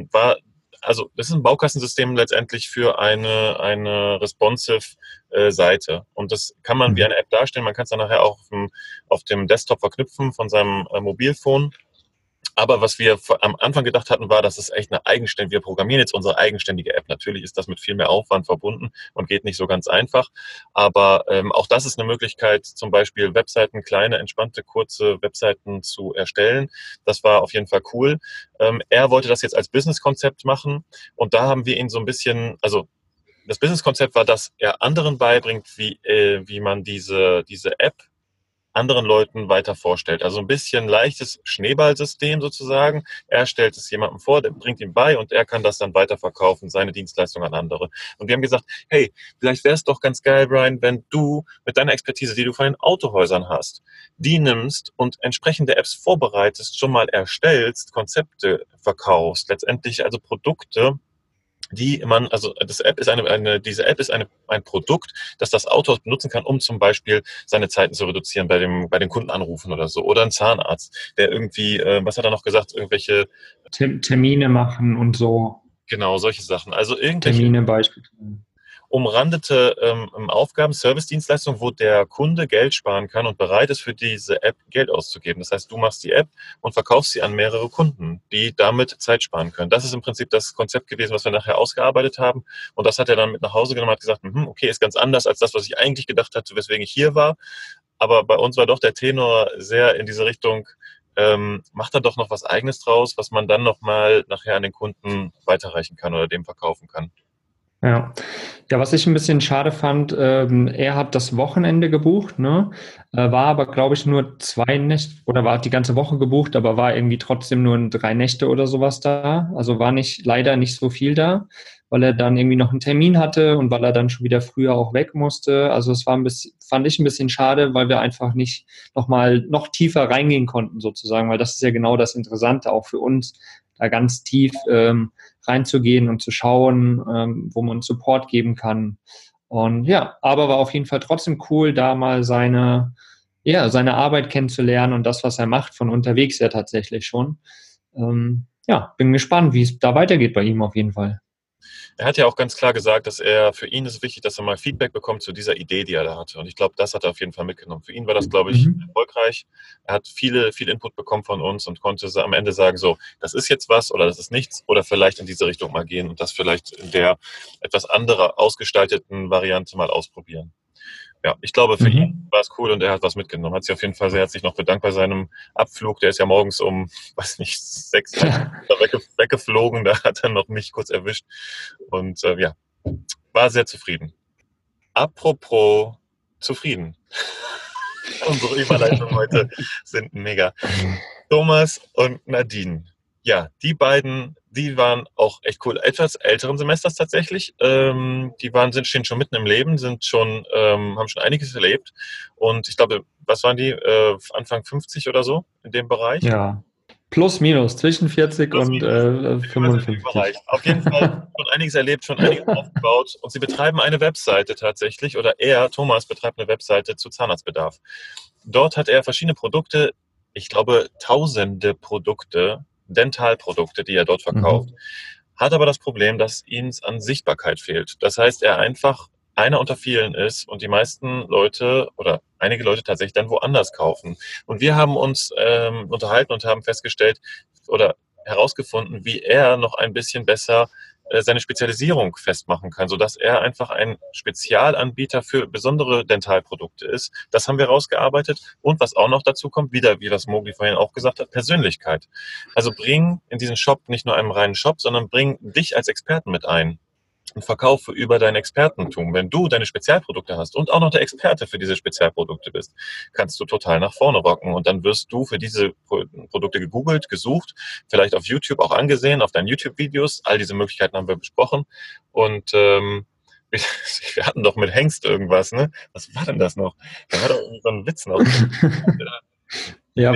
Speaker 2: das ist ein Baukastensystem letztendlich für eine responsive Seite. Und das kann man wie eine App darstellen. Man kann es dann nachher auch auf dem Desktop verknüpfen von seinem Mobilphone. Aber was wir am Anfang gedacht hatten, war, dass es echt wir programmieren jetzt unsere eigenständige App. Natürlich ist das mit viel mehr Aufwand verbunden und geht nicht so ganz einfach. Aber auch das ist eine Möglichkeit, zum Beispiel Webseiten, kleine, entspannte, kurze Webseiten zu erstellen. Das war auf jeden Fall cool. Er wollte das jetzt als Business-Konzept machen. Und da haben wir ihn so ein bisschen, also das Business-Konzept war, dass er anderen beibringt, wie man diese App anderen Leuten weiter vorstellt. Also ein bisschen leichtes Schneeballsystem sozusagen. Er stellt es jemandem vor, der bringt ihm bei und er kann das dann weiterverkaufen, seine Dienstleistung an andere. Und wir haben gesagt, hey, vielleicht wäre es doch ganz geil, Brian, wenn du mit deiner Expertise, die du von den Autohäusern hast, die nimmst und entsprechende Apps vorbereitest, schon mal erstellst, Konzepte verkaufst, letztendlich also Produkte diese App ist ein Produkt, das das Autohaus benutzen kann, um zum Beispiel seine Zeiten zu reduzieren bei den Kundenanrufen oder so. Oder ein Zahnarzt, der irgendwie, was hat er noch gesagt, irgendwelche
Speaker 4: Termine machen und so.
Speaker 2: Genau, solche Sachen. Also irgendwelche
Speaker 4: Termine beispielsweise.
Speaker 2: umrandete Aufgaben, Service-Dienstleistungen, wo der Kunde Geld sparen kann und bereit ist, für diese App Geld auszugeben. Das heißt, du machst die App und verkaufst sie an mehrere Kunden, die damit Zeit sparen können. Das ist im Prinzip das Konzept gewesen, was wir nachher ausgearbeitet haben. Und das hat er dann mit nach Hause genommen und hat gesagt, okay, ist ganz anders als das, was ich eigentlich gedacht hatte, weswegen ich hier war. Aber bei uns war doch der Tenor sehr in diese Richtung, macht da doch noch was Eigenes draus, was man dann nochmal nachher an den Kunden weiterreichen kann oder dem verkaufen kann.
Speaker 4: Ja. Ja, was ich ein bisschen schade fand, er hat das Wochenende gebucht, ne? War aber, glaube ich, nur 2 Nächte oder war die ganze Woche gebucht, aber war irgendwie trotzdem nur 3 Nächte oder sowas da. Also war leider nicht so viel da, weil er dann irgendwie noch einen Termin hatte und weil er dann schon wieder früher auch weg musste. Also es war fand ich ein bisschen schade, weil wir einfach nicht noch tiefer reingehen konnten sozusagen, weil das ist ja genau das Interessante auch für uns, da ganz tief reinzugehen und zu schauen, wo man Support geben kann. Und ja, aber war auf jeden Fall trotzdem cool, da mal seine Arbeit kennenzulernen und das, was er macht, von unterwegs ja tatsächlich schon. Ja, bin gespannt, wie es da weitergeht bei ihm auf jeden Fall.
Speaker 2: Er hat ja auch ganz klar gesagt, für ihn ist wichtig, dass er mal Feedback bekommt zu dieser Idee, die er da hatte. Und ich glaube, das hat er auf jeden Fall mitgenommen. Für ihn war das, glaube ich, erfolgreich. Er hat viel Input bekommen von uns und konnte am Ende sagen, so, das ist jetzt was oder das ist nichts oder vielleicht in diese Richtung mal gehen und das vielleicht in der etwas anderer ausgestalteten Variante mal ausprobieren. Ja, ich glaube, für ihn war es cool und er hat was mitgenommen. Hat sich auf jeden Fall sehr herzlich noch bedankt bei seinem Abflug. Der ist ja morgens um, weiß nicht, 6 weggeflogen. Da hat er noch mich kurz erwischt. Und ja, war sehr zufrieden. Apropos zufrieden. Unsere Überleitungen heute sind mega. Thomas und Nadine. Ja, die beiden, die waren auch echt cool. Etwas älteren Semesters tatsächlich. Stehen schon mitten im Leben, haben schon einiges erlebt. Und ich glaube, was waren die? Anfang 50 oder so in dem Bereich?
Speaker 4: Ja, plus minus, zwischen 40 und 55.
Speaker 2: Auf jeden Fall schon einiges erlebt, schon einiges aufgebaut. Und sie betreiben eine Webseite tatsächlich, Thomas betreibt eine Webseite zu Zahnarztbedarf. Dort hat er verschiedene Produkte, ich glaube tausende Produkte, Dentalprodukte, die er dort verkauft, hat aber das Problem, dass ihm an Sichtbarkeit fehlt. Das heißt, er einfach einer unter vielen ist und die meisten Leute oder einige Leute tatsächlich dann woanders kaufen. Und wir haben uns unterhalten und haben festgestellt oder herausgefunden, wie er noch ein bisschen besser seine Spezialisierung festmachen kann, sodass er einfach ein Spezialanbieter für besondere Dentalprodukte ist. Das haben wir rausgearbeitet. Und was auch noch dazu kommt, wieder, wie das Mogli vorhin auch gesagt hat, Persönlichkeit. Also bring in diesen Shop nicht nur einen reinen Shop, sondern bring dich als Experten mit ein. Und verkaufe über dein Expertentum. Wenn du deine Spezialprodukte hast und auch noch der Experte für diese Spezialprodukte bist, kannst du total nach vorne rocken und dann wirst du für diese Produkte gegoogelt, gesucht, vielleicht auf YouTube auch angesehen, auf deinen YouTube-Videos. All diese Möglichkeiten haben wir besprochen und wir hatten doch mit Hengst irgendwas, ne? Was war denn das noch? Da war doch irgendwie so ein Witz noch.
Speaker 4: Ja,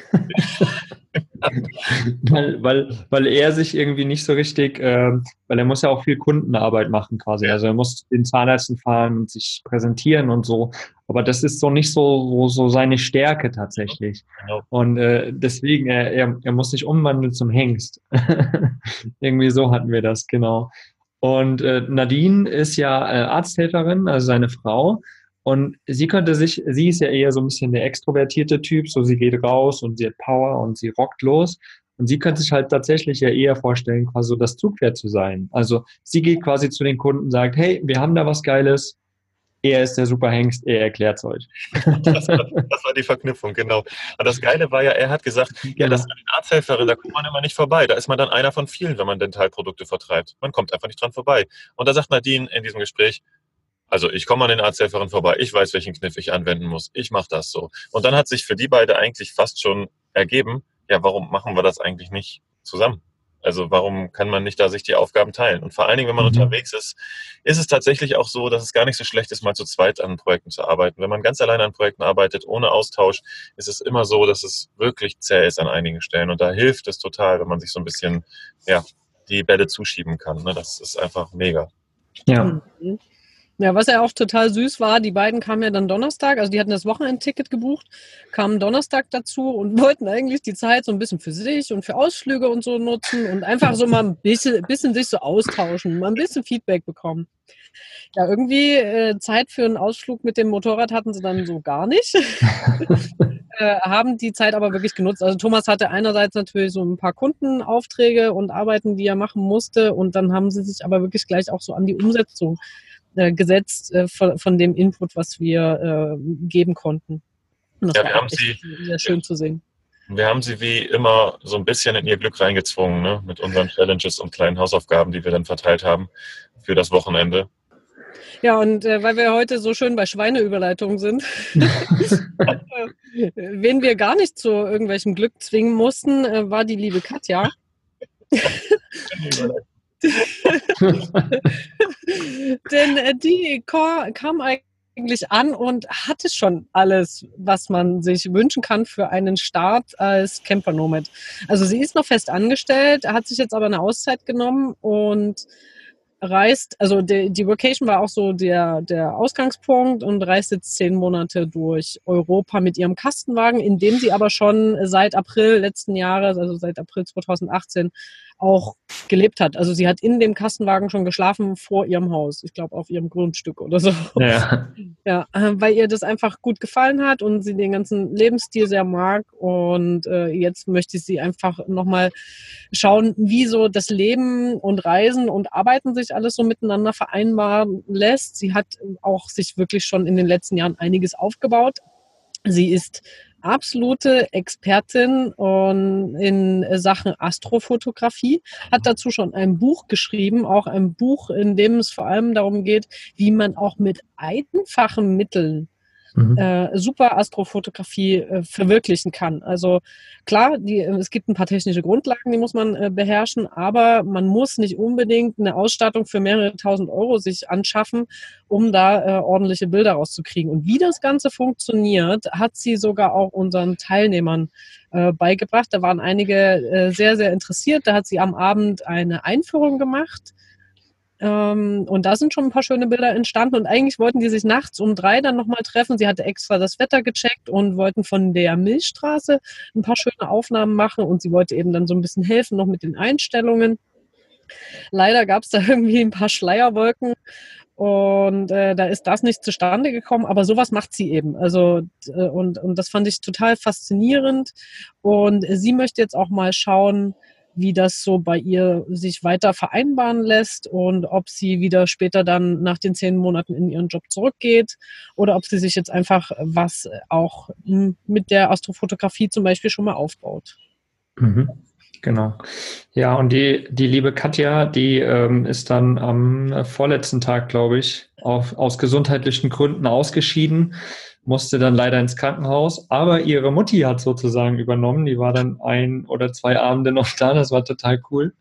Speaker 4: weil er sich irgendwie nicht so richtig, weil er muss ja auch viel Kundenarbeit machen quasi. Also er muss den Zahnärzten fahren und sich präsentieren und so. Aber das ist so nicht so seine Stärke tatsächlich. Genau. Und deswegen, er muss sich umwandeln zum Hengst. Irgendwie so hatten wir das, genau. Und Nadine ist ja Arzthelferin, also seine Frau. Und sie ist ja eher so ein bisschen der extrovertierte Typ, so sie geht raus und sie hat Power und sie rockt los. Und sie könnte sich halt tatsächlich ja eher vorstellen, quasi so das Zugpferd zu sein. Also sie geht quasi zu den Kunden und sagt, hey, wir haben da was Geiles. Er ist der Superhengst, er erklärt es euch.
Speaker 2: Das war die Verknüpfung, genau. Und das Geile war ja, er hat gesagt, ja, das ist eine Arzthelferin, da kommt man immer nicht vorbei. Da ist man dann einer von vielen, wenn man Dentalprodukte vertreibt. Man kommt einfach nicht dran vorbei. Und da sagt Nadine in diesem Gespräch, also ich komme an den Arzthelferin vorbei, ich weiß, welchen Kniff ich anwenden muss, ich mache das so. Und dann hat sich für die beide eigentlich fast schon ergeben, ja, warum machen wir das eigentlich nicht zusammen? Also warum kann man nicht da sich die Aufgaben teilen? Und vor allen Dingen, wenn man unterwegs ist, ist es tatsächlich auch so, dass es gar nicht so schlecht ist, mal zu zweit an Projekten zu arbeiten. Wenn man ganz alleine an Projekten arbeitet, ohne Austausch, ist es immer so, dass es wirklich zäh ist an einigen Stellen. Und da hilft es total, wenn man sich so ein bisschen, ja, die Bälle zuschieben kann. Ne? Das ist einfach mega.
Speaker 4: Ja.
Speaker 3: Mhm. Ja, was ja auch total süß war, die beiden kamen ja dann Donnerstag, also die hatten das Wochenendticket gebucht, kamen Donnerstag dazu und wollten eigentlich die Zeit so ein bisschen für sich und für Ausflüge und so nutzen und einfach so mal ein bisschen sich so austauschen, mal ein bisschen Feedback bekommen. Ja, irgendwie Zeit für einen Ausflug mit dem Motorrad hatten sie dann so gar nicht. Haben die Zeit aber wirklich genutzt. Also Thomas hatte einerseits natürlich so ein paar Kundenaufträge und Arbeiten, die er machen musste, und dann haben sie sich aber wirklich gleich auch so an die Umsetzung gesetzt von dem Input, was wir geben konnten. Und das war echt sehr schön zu sehen.
Speaker 2: Wir haben sie wie immer so ein bisschen in ihr Glück reingezwungen, ne? Mit unseren Challenges und kleinen Hausaufgaben, die wir dann verteilt haben für das Wochenende.
Speaker 3: Ja, und weil wir heute so schön bei Schweineüberleitungen sind, wen wir gar nicht zu irgendwelchem Glück zwingen mussten, war die liebe Katja. Denn die kam eigentlich an und hatte schon alles, was man sich wünschen kann für einen Start als Camper-Nomad. Also sie ist noch fest angestellt, hat sich jetzt aber eine Auszeit genommen und reist, also die Vacation war auch so der Ausgangspunkt, und reist jetzt 10 Monate durch Europa mit ihrem Kastenwagen, in dem sie aber schon seit April letzten Jahres, also seit April 2018, auch gelebt hat. Also sie hat in dem Kastenwagen schon geschlafen vor ihrem Haus. Ich glaube, auf ihrem Grundstück oder so.
Speaker 4: Ja.
Speaker 3: Ja, weil ihr das einfach gut gefallen hat und sie den ganzen Lebensstil sehr mag. Und jetzt möchte sie einfach nochmal schauen, wie so das Leben und Reisen und Arbeiten sich alles so miteinander vereinbaren lässt. Sie hat auch sich wirklich schon in den letzten Jahren einiges aufgebaut. Sie ist absolute Expertin in Sachen Astrofotografie, hat dazu schon ein Buch geschrieben, auch ein Buch, in dem es vor allem darum geht, wie man auch mit einfachen Mitteln super Astrofotografie verwirklichen kann. Also klar, es gibt ein paar technische Grundlagen, die muss man beherrschen, aber man muss nicht unbedingt eine Ausstattung für mehrere tausend Euro sich anschaffen, um da ordentliche Bilder rauszukriegen. Und wie das Ganze funktioniert, hat sie sogar auch unseren Teilnehmern beigebracht. Da waren einige sehr, sehr interessiert. Da hat sie am Abend eine Einführung gemacht. Und da sind schon ein paar schöne Bilder entstanden, und eigentlich wollten die sich nachts um 3 dann nochmal treffen. Sie hatte extra das Wetter gecheckt und wollten von der Milchstraße ein paar schöne Aufnahmen machen, und sie wollte eben dann so ein bisschen helfen, noch mit den Einstellungen. Leider gab es da irgendwie ein paar Schleierwolken, und da ist das nicht zustande gekommen, aber sowas macht sie eben. Also und das fand ich total faszinierend, und sie möchte jetzt auch mal schauen, wie das so bei ihr sich weiter vereinbaren lässt und ob sie wieder später dann nach den 10 Monaten in ihren Job zurückgeht oder ob sie sich jetzt einfach was auch mit der Astrofotografie zum Beispiel schon mal aufbaut.
Speaker 4: Mhm. Genau. Ja, und die liebe Katja, die ist dann am vorletzten Tag, glaube ich, aus gesundheitlichen Gründen ausgeschieden, musste dann leider ins Krankenhaus, aber ihre Mutti hat sozusagen übernommen. Die war dann 1 oder 2 Abende noch da, das war total cool.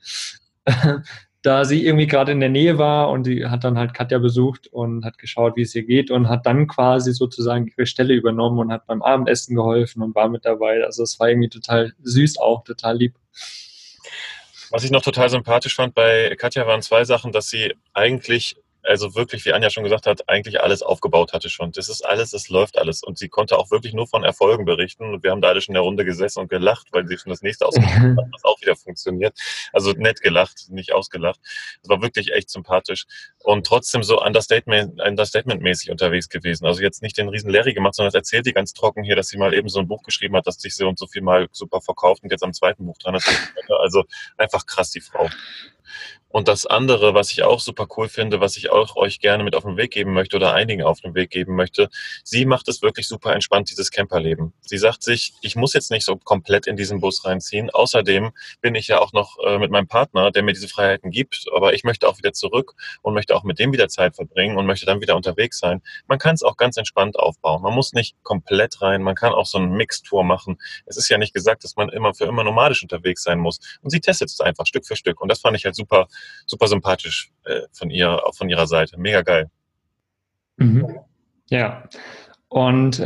Speaker 4: Da sie irgendwie gerade in der Nähe war, und die hat dann halt Katja besucht und hat geschaut, wie es ihr geht, und hat dann quasi sozusagen ihre Stelle übernommen und hat beim Abendessen geholfen und war mit dabei. Also es war irgendwie total süß auch, total lieb.
Speaker 2: Was ich noch total sympathisch fand bei Katja waren 2 Sachen, dass sie eigentlich, also wirklich, wie Anja schon gesagt hat, eigentlich alles aufgebaut hatte schon. Das ist alles, das läuft alles. Und sie konnte auch wirklich nur von Erfolgen berichten. Und wir haben da alle schon in der Runde gesessen und gelacht, weil sie schon das nächste ausgedacht hat, was auch wieder funktioniert. Also nett gelacht, nicht ausgelacht. Das war wirklich echt sympathisch. Und trotzdem so Understatement-mäßig unterwegs gewesen. Also jetzt nicht den riesen Larry gemacht, sondern erzählt die ganz trocken hier, dass sie mal eben so ein Buch geschrieben hat, das sich so und so viel mal super verkauft und jetzt am 2. Buch dran ist. Also einfach krass, die Frau. Und das andere, was ich auch super cool finde, was ich auch euch gerne mit auf den Weg geben möchte oder einigen auf den Weg geben möchte, sie macht es wirklich super entspannt, dieses Camperleben. Sie sagt sich, ich muss jetzt nicht so komplett in diesen Bus reinziehen. Außerdem bin ich ja auch noch mit meinem Partner, der mir diese Freiheiten gibt, aber ich möchte auch wieder zurück und möchte auch mit dem wieder Zeit verbringen und möchte dann wieder unterwegs sein. Man kann es auch ganz entspannt aufbauen. Man muss nicht komplett rein, man kann auch so eine Mixtour machen. Es ist ja nicht gesagt, dass man für immer nomadisch unterwegs sein muss. Und sie testet es einfach Stück für Stück. Und das fand ich halt super sympathisch von ihrer Seite. Mega geil.
Speaker 4: Mhm. Ja. Und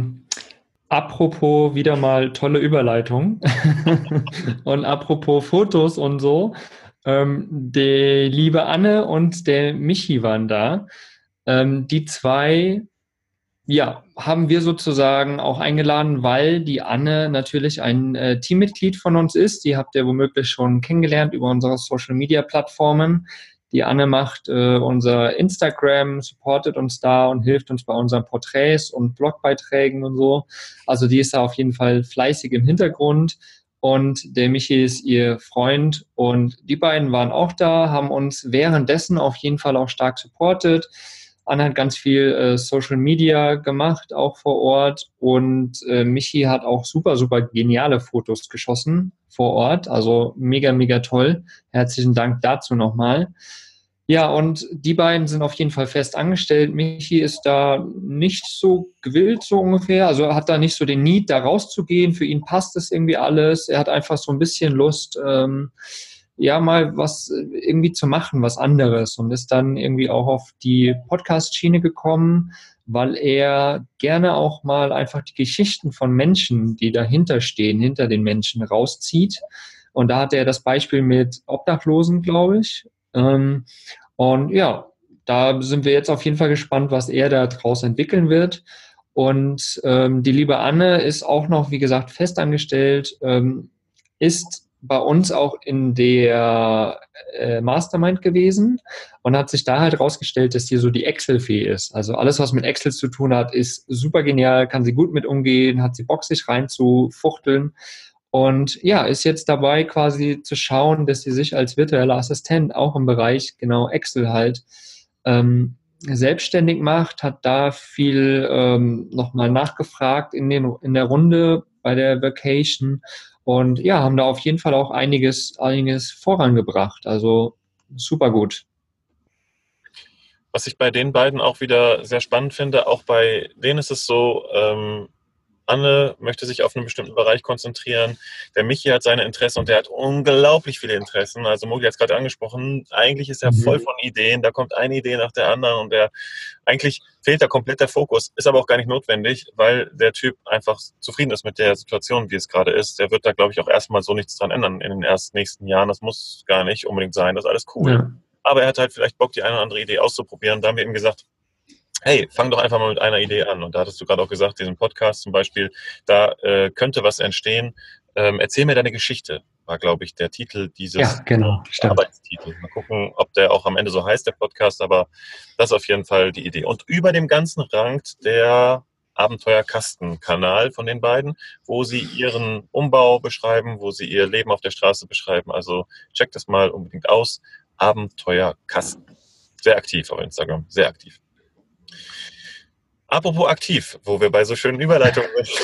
Speaker 4: apropos wieder mal tolle Überleitung und apropos Fotos und so, Die liebe Anne und der Michi waren da. Die zwei, ja, haben wir sozusagen auch eingeladen, weil die Anne natürlich ein Teammitglied von uns ist. Die habt ihr womöglich schon kennengelernt über unsere Social-Media-Plattformen. Die Anne macht unser Instagram, supportet uns da und hilft uns bei unseren Porträts und Blogbeiträgen und so. Also die ist da auf jeden Fall fleißig im Hintergrund. Und der Michi ist ihr Freund. Und die beiden waren auch da, haben uns währenddessen auf jeden Fall auch stark supportet. Anne hat ganz viel Social Media gemacht, auch vor Ort. Und Michi hat auch super, super geniale Fotos geschossen vor Ort. Also mega, mega toll. Herzlichen Dank dazu nochmal. Ja, und die beiden sind auf jeden Fall fest angestellt. Michi ist da nicht so gewillt, so ungefähr. Also hat da nicht so den Need, da rauszugehen. Für ihn passt das irgendwie alles. Er hat einfach so ein bisschen Lust, ja, mal was irgendwie zu machen, was anderes. Und ist dann irgendwie auch auf die Podcast-Schiene gekommen, weil er gerne auch mal einfach die Geschichten von Menschen, die dahinter stehen, hinter den Menschen rauszieht. Und da hat er das Beispiel mit Obdachlosen, glaube ich. Und ja, da sind wir jetzt auf jeden Fall gespannt, was er da draus entwickeln wird. Und die liebe Anne ist auch noch, wie gesagt, festangestellt, ist bei uns auch in der Mastermind gewesen und hat sich da halt rausgestellt, dass die so die Excel-Fee ist. Also alles, was mit Excel zu tun hat, ist super genial, kann sie gut mit umgehen, hat sie Bock, sich reinzufuchteln. Und ja, ist jetzt dabei quasi zu schauen, dass sie sich als virtuelle Assistent auch im Bereich genau Excel halt selbstständig macht, hat da viel nochmal nachgefragt in der Runde bei der Vacation und ja, haben da auf jeden Fall auch einiges vorangebracht. Also super gut.
Speaker 2: Was ich bei den beiden auch wieder sehr spannend finde, auch bei denen ist es so, Anne möchte sich auf einen bestimmten Bereich konzentrieren. Der Michi hat seine Interessen und der hat unglaublich viele Interessen. Also Mogli hat es gerade angesprochen, eigentlich ist er voll von Ideen. Da kommt eine Idee nach der anderen und eigentlich fehlt da komplett der Fokus. Ist aber auch gar nicht notwendig, weil der Typ einfach zufrieden ist mit der Situation, wie es gerade ist. Der wird da, glaube ich, auch erstmal so nichts dran ändern in den nächsten Jahren. Das muss gar nicht unbedingt sein. Das ist alles cool. Ja. Aber er hat halt vielleicht Bock, die eine oder andere Idee auszuprobieren. Da haben wir ihm gesagt, hey, fang doch einfach mal mit einer Idee an. Und da hattest du gerade auch gesagt, diesen Podcast zum Beispiel, da könnte was entstehen. Erzähl mir deine Geschichte, war, glaube ich, der Titel dieses Arbeitstitel. Mal gucken, ob der auch am Ende so heißt, der Podcast, aber das ist auf jeden Fall die Idee. Und über dem Ganzen rankt der Abenteuerkasten-Kanal von den beiden, wo sie ihren Umbau beschreiben, wo sie ihr Leben auf der Straße beschreiben. Also checkt das mal unbedingt aus. Abenteuerkasten. Sehr aktiv auf Instagram, sehr aktiv. Apropos aktiv, wo wir bei so schönen Überleitungen sind.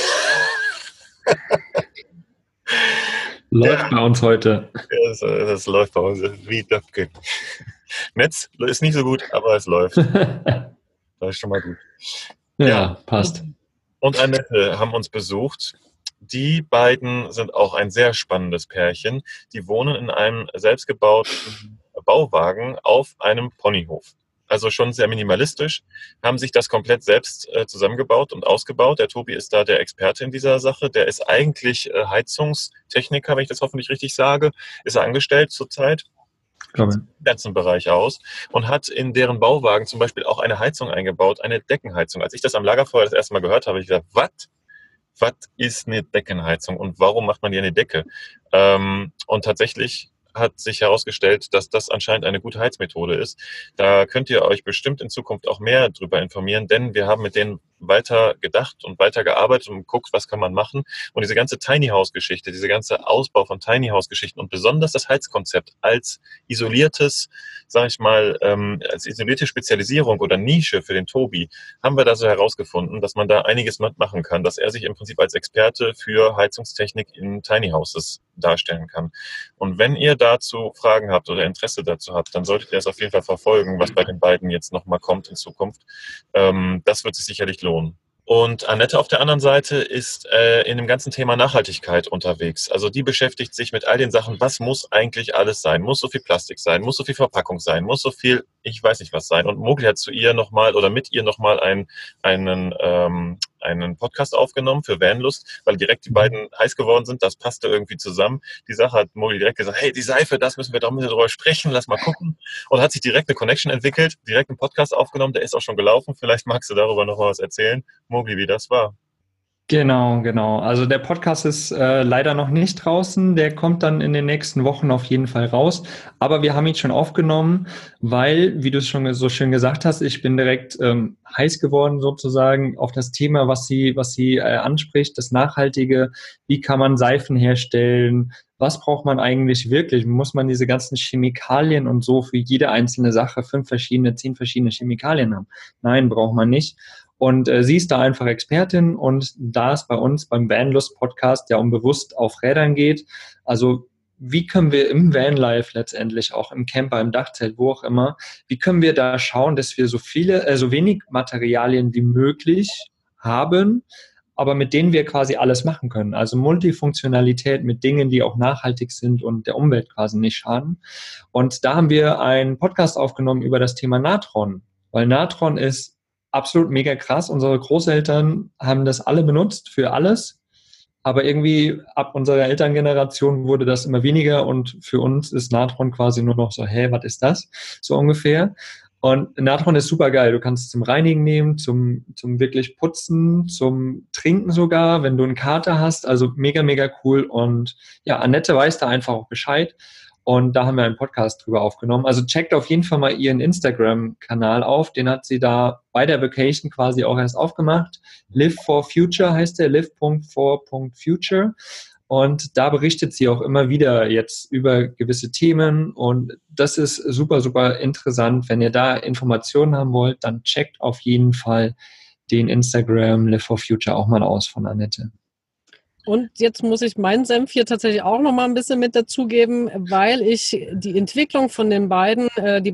Speaker 4: Läuft bei uns heute.
Speaker 2: Das läuft bei uns wie Döpken. Netz ist nicht so gut, aber es läuft. Das ist schon mal gut.
Speaker 4: Ja, passt.
Speaker 2: Und Annette haben uns besucht. Die beiden sind auch ein sehr spannendes Pärchen. Die wohnen in einem selbstgebauten Bauwagen auf einem Ponyhof. Also schon sehr minimalistisch, haben sich das komplett selbst zusammengebaut und ausgebaut. Der Tobi ist da der Experte in dieser Sache. Der ist eigentlich Heizungstechniker, wenn ich das hoffentlich richtig sage. Ist er angestellt zurzeit. Im ganzen Bereich aus und hat in deren Bauwagen zum Beispiel auch eine Heizung eingebaut, eine Deckenheizung. Als ich das am Lagerfeuer das erste Mal gehört habe, habe ich gesagt, was ist eine Deckenheizung und warum macht man die an die Decke? Und tatsächlich hat sich herausgestellt, dass das anscheinend eine gute Heizmethode ist. Da könnt ihr euch bestimmt in Zukunft auch mehr drüber informieren, denn wir haben mit denen weiter gedacht und weiter gearbeitet und geguckt, was kann man machen. Und diese ganze Tiny House-Geschichte, diese ganze Ausbau von Tiny House-Geschichten und besonders das Heizkonzept als isoliertes, sage ich mal, als isolierte Spezialisierung oder Nische für den Tobi, haben wir da so herausgefunden, dass man da einiges machen kann, dass er sich im Prinzip als Experte für Heizungstechnik in Tiny Houses darstellen kann. Und wenn ihr dazu Fragen habt oder Interesse dazu habt, dann solltet ihr es auf jeden Fall verfolgen, was bei den beiden jetzt nochmal kommt in Zukunft. Das wird sich sicherlich lohnen. Und Annette auf der anderen Seite ist in dem ganzen Thema Nachhaltigkeit unterwegs. Also die beschäftigt sich mit all den Sachen, was muss eigentlich alles sein? Muss so viel Plastik sein? Muss so viel Verpackung sein? Muss so viel, ich weiß nicht was sein? Und Mogli hat zu ihr nochmal oder mit ihr nochmal einen einen Podcast aufgenommen für Vanlust, weil direkt die beiden heiß geworden sind. Das passte irgendwie zusammen. Die Sache hat Mogli direkt gesagt, hey, die Seife, das müssen wir doch mal drüber sprechen, lass mal gucken. Und hat sich direkt eine Connection entwickelt, direkt einen Podcast aufgenommen, der ist auch schon gelaufen. Vielleicht magst du darüber noch mal was erzählen, Mogli, wie das war.
Speaker 4: Genau. Also der Podcast ist leider noch nicht draußen. Der kommt dann in den nächsten Wochen auf jeden Fall raus. Aber wir haben ihn schon aufgenommen, weil, wie du es schon so schön gesagt hast, ich bin direkt heiß geworden sozusagen auf das Thema, was sie anspricht, das Nachhaltige. Wie kann man Seifen herstellen? Was braucht man eigentlich wirklich? Muss man diese ganzen Chemikalien und so für jede einzelne Sache 10 verschiedene Chemikalien haben? Nein, braucht man nicht. Und sie ist da einfach Expertin und da es bei uns beim Vanlust-Podcast ja um bewusst auf Rädern geht, also wie können wir im Vanlife letztendlich, auch im Camper, im Dachzelt, wo auch immer, wie können wir da schauen, dass wir so wenig Materialien wie möglich haben, aber mit denen wir quasi alles machen können. Also Multifunktionalität mit Dingen, die auch nachhaltig sind und der Umwelt quasi nicht schaden. Und da haben wir einen Podcast aufgenommen über das Thema Natron, weil Natron ist absolut mega krass. Unsere Großeltern haben das alle benutzt für alles, aber irgendwie ab unserer Elterngeneration wurde das immer weniger und für uns ist Natron quasi nur noch so, hey, was ist das? So ungefähr. Und Natron ist super geil. Du kannst es zum Reinigen nehmen, zum wirklich Putzen, zum Trinken sogar, wenn du einen Kater hast. Also mega, mega cool. Und ja, Annette weiß da einfach auch Bescheid. Und da haben wir einen Podcast drüber aufgenommen. Also checkt auf jeden Fall mal ihren Instagram-Kanal auf. Den hat sie da bei der Vacation quasi auch erst aufgemacht. Live for Future heißt der, live.for.future. Und da berichtet sie auch immer wieder jetzt über gewisse Themen. Und das ist super, super interessant. Wenn ihr da Informationen haben wollt, dann checkt auf jeden Fall den Instagram Live for Future auch mal aus von Annette.
Speaker 3: Und jetzt muss ich meinen Senf hier tatsächlich auch noch mal ein bisschen mit dazugeben, weil ich die Entwicklung von den beiden,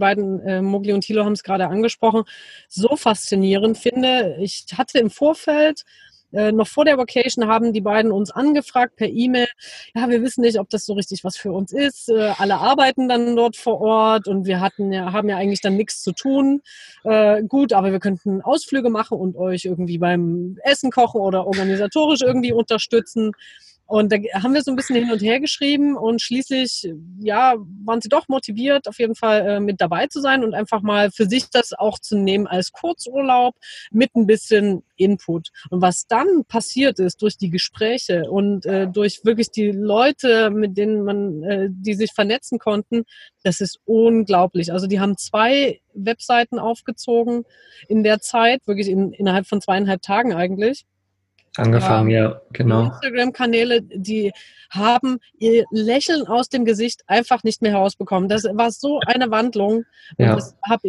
Speaker 3: Mogli und Thilo haben es gerade angesprochen, so faszinierend finde. Ich hatte im Vorfeld, noch vor der Vacation, haben die beiden uns angefragt per E-Mail, ja, wir wissen nicht, ob das so richtig was für uns ist. Alle arbeiten dann dort vor Ort und wir haben ja eigentlich dann nichts zu tun. Gut, aber wir könnten Ausflüge machen und euch irgendwie beim Essen kochen oder organisatorisch irgendwie unterstützen. Und da haben wir so ein bisschen hin und her geschrieben und schließlich, ja, waren sie doch motiviert, auf jeden Fall mit dabei zu sein und einfach mal für sich das auch zu nehmen als Kurzurlaub mit ein bisschen Input. Und was dann passiert ist durch die Gespräche und durch wirklich die Leute, mit denen die sich vernetzen konnten, das ist unglaublich. Also die haben 2 Webseiten aufgezogen in der Zeit, wirklich innerhalb von 2,5 Tagen eigentlich.
Speaker 4: Angefangen, ja, genau.
Speaker 3: Die Instagram-Kanäle, die haben ihr Lächeln aus dem Gesicht einfach nicht mehr herausbekommen. Das war so eine Wandlung. Und
Speaker 4: Ja.
Speaker 3: das habe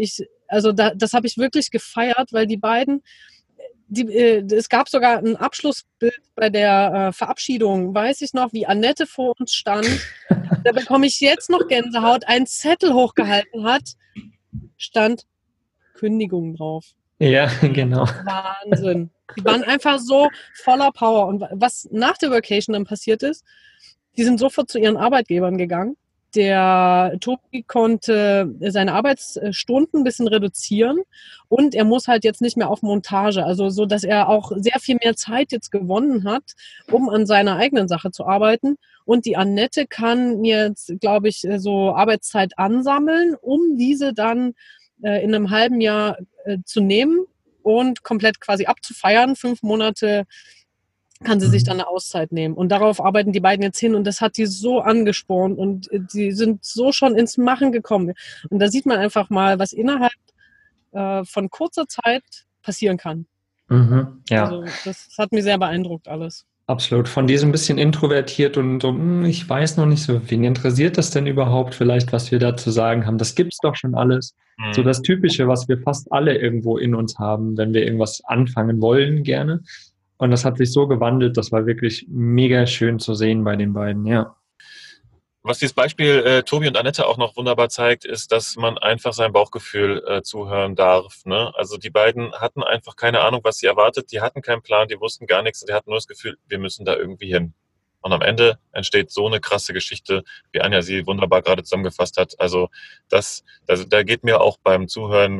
Speaker 3: ich wirklich gefeiert, weil die beiden, es gab sogar ein Abschlussbild bei der Verabschiedung, weiß ich noch, wie Annette vor uns stand. Da bekomme ich jetzt noch Gänsehaut, einen Zettel hochgehalten hat, stand Kündigung drauf.
Speaker 4: Ja, genau.
Speaker 3: Wahnsinn. Die waren einfach so voller Power. Und was nach der Vacation dann passiert ist, die sind sofort zu ihren Arbeitgebern gegangen. Der Tobi konnte seine Arbeitsstunden ein bisschen reduzieren und er muss halt jetzt nicht mehr auf Montage, also so, dass er auch sehr viel mehr Zeit jetzt gewonnen hat, um an seiner eigenen Sache zu arbeiten. Und die Annette kann jetzt, glaube ich, so Arbeitszeit ansammeln, um diese dann in einem halben Jahr zu nehmen und komplett quasi abzufeiern. 5 Monate kann sie sich dann eine Auszeit nehmen. Und darauf arbeiten die beiden jetzt hin und das hat die so angespornt und die sind so schon ins Machen gekommen. Und da sieht man einfach mal, was innerhalb von kurzer Zeit passieren kann.
Speaker 4: Ja.
Speaker 3: Also das hat mich sehr beeindruckt alles.
Speaker 4: Absolut. Von diesem bisschen introvertiert und so, ich weiß noch nicht so, wen interessiert das denn überhaupt vielleicht, was wir da zu sagen haben? Das gibt's doch schon alles. So das Typische, was wir fast alle irgendwo in uns haben, wenn wir irgendwas anfangen wollen, gerne. Und das hat sich so gewandelt, das war wirklich mega schön zu sehen bei den beiden, ja.
Speaker 2: Was dieses Beispiel Tobi und Annette auch noch wunderbar zeigt, ist, dass man einfach seinem Bauchgefühl zuhören darf. Ne? Also die beiden hatten einfach keine Ahnung, was sie erwartet. Die hatten keinen Plan, die wussten gar nichts. Die hatten nur das Gefühl, wir müssen da irgendwie hin. Und am Ende entsteht so eine krasse Geschichte, wie Anja sie wunderbar gerade zusammengefasst hat. Also da geht mir auch beim Zuhören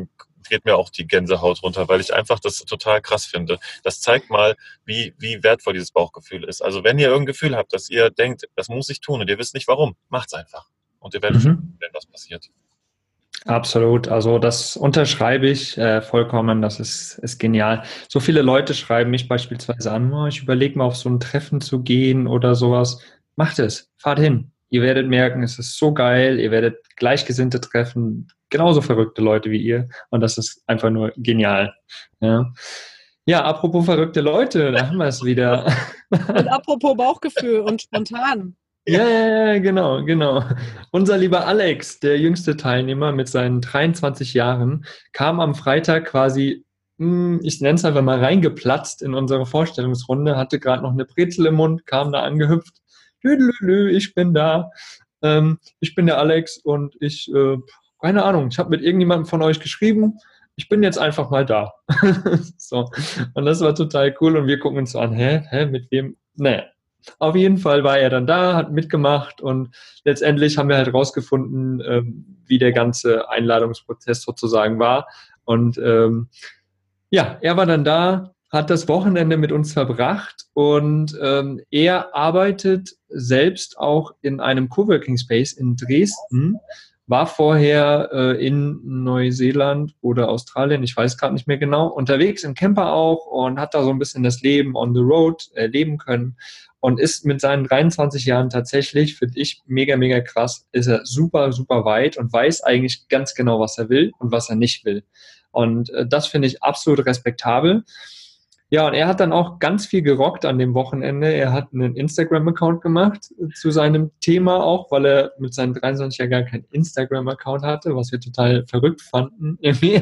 Speaker 2: geht mir auch die Gänsehaut runter, weil ich einfach das total krass finde. Das zeigt mal, wie wertvoll dieses Bauchgefühl ist. Also wenn ihr irgendein Gefühl habt, dass ihr denkt, das muss ich tun und ihr wisst nicht warum, macht's einfach. Und ihr werdet schon sehen, was passiert.
Speaker 4: Absolut, also das unterschreibe ich vollkommen, das ist genial. So viele Leute schreiben mich beispielsweise an, oh, ich überlege mal auf so ein Treffen zu gehen oder sowas. Macht es, fahrt hin. Ihr werdet merken, es ist so geil, ihr werdet Gleichgesinnte treffen, genauso verrückte Leute wie ihr und das ist einfach nur genial. Ja, ja, apropos verrückte Leute, da haben wir es wieder.
Speaker 3: Und apropos Bauchgefühl und spontan.
Speaker 4: Ja, genau. Unser lieber Alex, der jüngste Teilnehmer mit seinen 23 Jahren, kam am Freitag quasi, ich nenne es einfach mal, reingeplatzt in unsere Vorstellungsrunde, hatte gerade noch eine Brezel im Mund, kam da angehüpft. Lü, ich bin da. Ich bin der Alex und keine Ahnung, ich habe mit irgendjemandem von euch geschrieben, ich bin jetzt einfach mal da. So. Und das war total cool und wir gucken uns so an, mit wem? Naja. Auf jeden Fall war er dann da, hat mitgemacht und letztendlich haben wir halt rausgefunden, wie der ganze Einladungsprozess sozusagen war. Und ja, er war dann da, hat das Wochenende mit uns verbracht und er arbeitet selbst auch in einem Coworking Space in Dresden, war vorher in Neuseeland oder Australien, ich weiß gerade nicht mehr genau, unterwegs im Camper auch und hat da so ein bisschen das Leben on the road erleben können und ist mit seinen 23 Jahren tatsächlich, finde ich, mega, mega krass, ist er super, super weit und weiß eigentlich ganz genau, was er will und was er nicht will. Und das finde ich absolut respektabel. Ja, und er hat dann auch ganz viel gerockt an dem Wochenende. Er hat einen Instagram-Account gemacht zu seinem Thema auch, weil er mit seinen 23 ja gar keinen Instagram-Account hatte, was wir total verrückt fanden.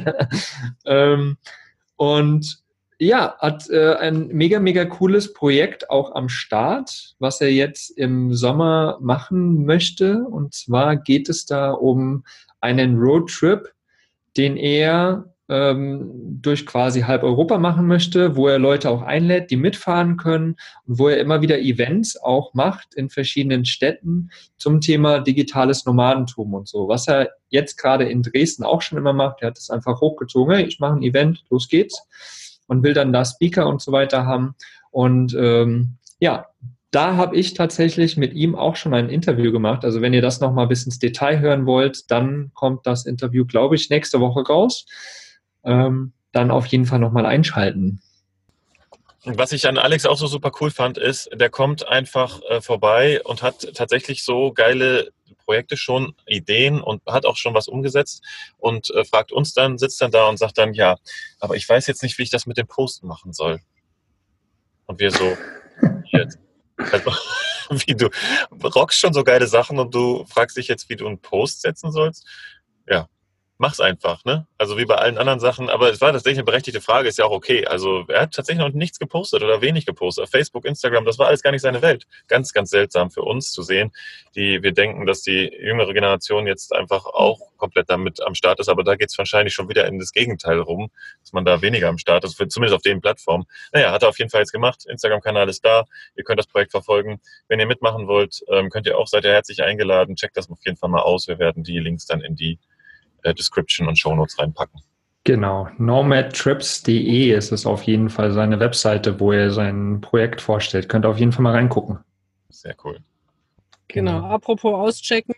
Speaker 4: Und ja, hat ein mega, mega cooles Projekt auch am Start, was er jetzt im Sommer machen möchte. Und zwar geht es da um einen Roadtrip, den er durch quasi halb Europa machen möchte, wo er Leute auch einlädt, die mitfahren können und wo er immer wieder Events auch macht in verschiedenen Städten zum Thema digitales Nomadentum und so. Was er jetzt gerade in Dresden auch schon immer macht, er hat es einfach hochgezogen, hey, ich mache ein Event, los geht's, und will dann da Speaker und so weiter haben. Und ja, da habe ich tatsächlich mit ihm auch schon ein Interview gemacht. Also wenn ihr das nochmal bis ins Detail hören wollt, dann kommt das Interview, glaube ich, nächste Woche raus. Dann auf jeden Fall nochmal einschalten.
Speaker 2: Und was ich an Alex auch so super cool fand, ist, der kommt einfach vorbei und hat tatsächlich so geile Projekte schon, Ideen und hat auch schon was umgesetzt und fragt uns dann, sitzt dann da und sagt dann, ja, aber ich weiß jetzt nicht, wie ich das mit dem Posten machen soll. Und wir so, jetzt. Also, wie du rockst schon so geile Sachen und du fragst dich jetzt, wie du einen Post setzen sollst. Ja, mach's einfach, ne? Also wie bei allen anderen Sachen, aber es war tatsächlich eine berechtigte Frage, ist ja auch okay. Also er hat tatsächlich noch nichts gepostet oder wenig gepostet. Auf Facebook, Instagram, das war alles gar nicht seine Welt. Ganz, ganz seltsam für uns zu sehen. Wir denken, dass die jüngere Generation jetzt einfach auch komplett damit am Start ist, aber da geht's wahrscheinlich schon wieder in das Gegenteil rum, dass man da weniger am Start ist, zumindest auf den Plattformen. Naja, hat er auf jeden Fall jetzt gemacht. Instagram-Kanal ist da. Ihr könnt das Projekt verfolgen. Wenn ihr mitmachen wollt, seid ihr herzlich eingeladen. Checkt das auf jeden Fall mal aus. Wir werden die Links dann in die Description und Shownotes reinpacken.
Speaker 4: Genau, nomadtrips.de ist es auf jeden Fall seine Webseite, wo er sein Projekt vorstellt. Könnt ihr auf jeden Fall mal reingucken.
Speaker 2: Sehr cool.
Speaker 3: Genau, apropos auschecken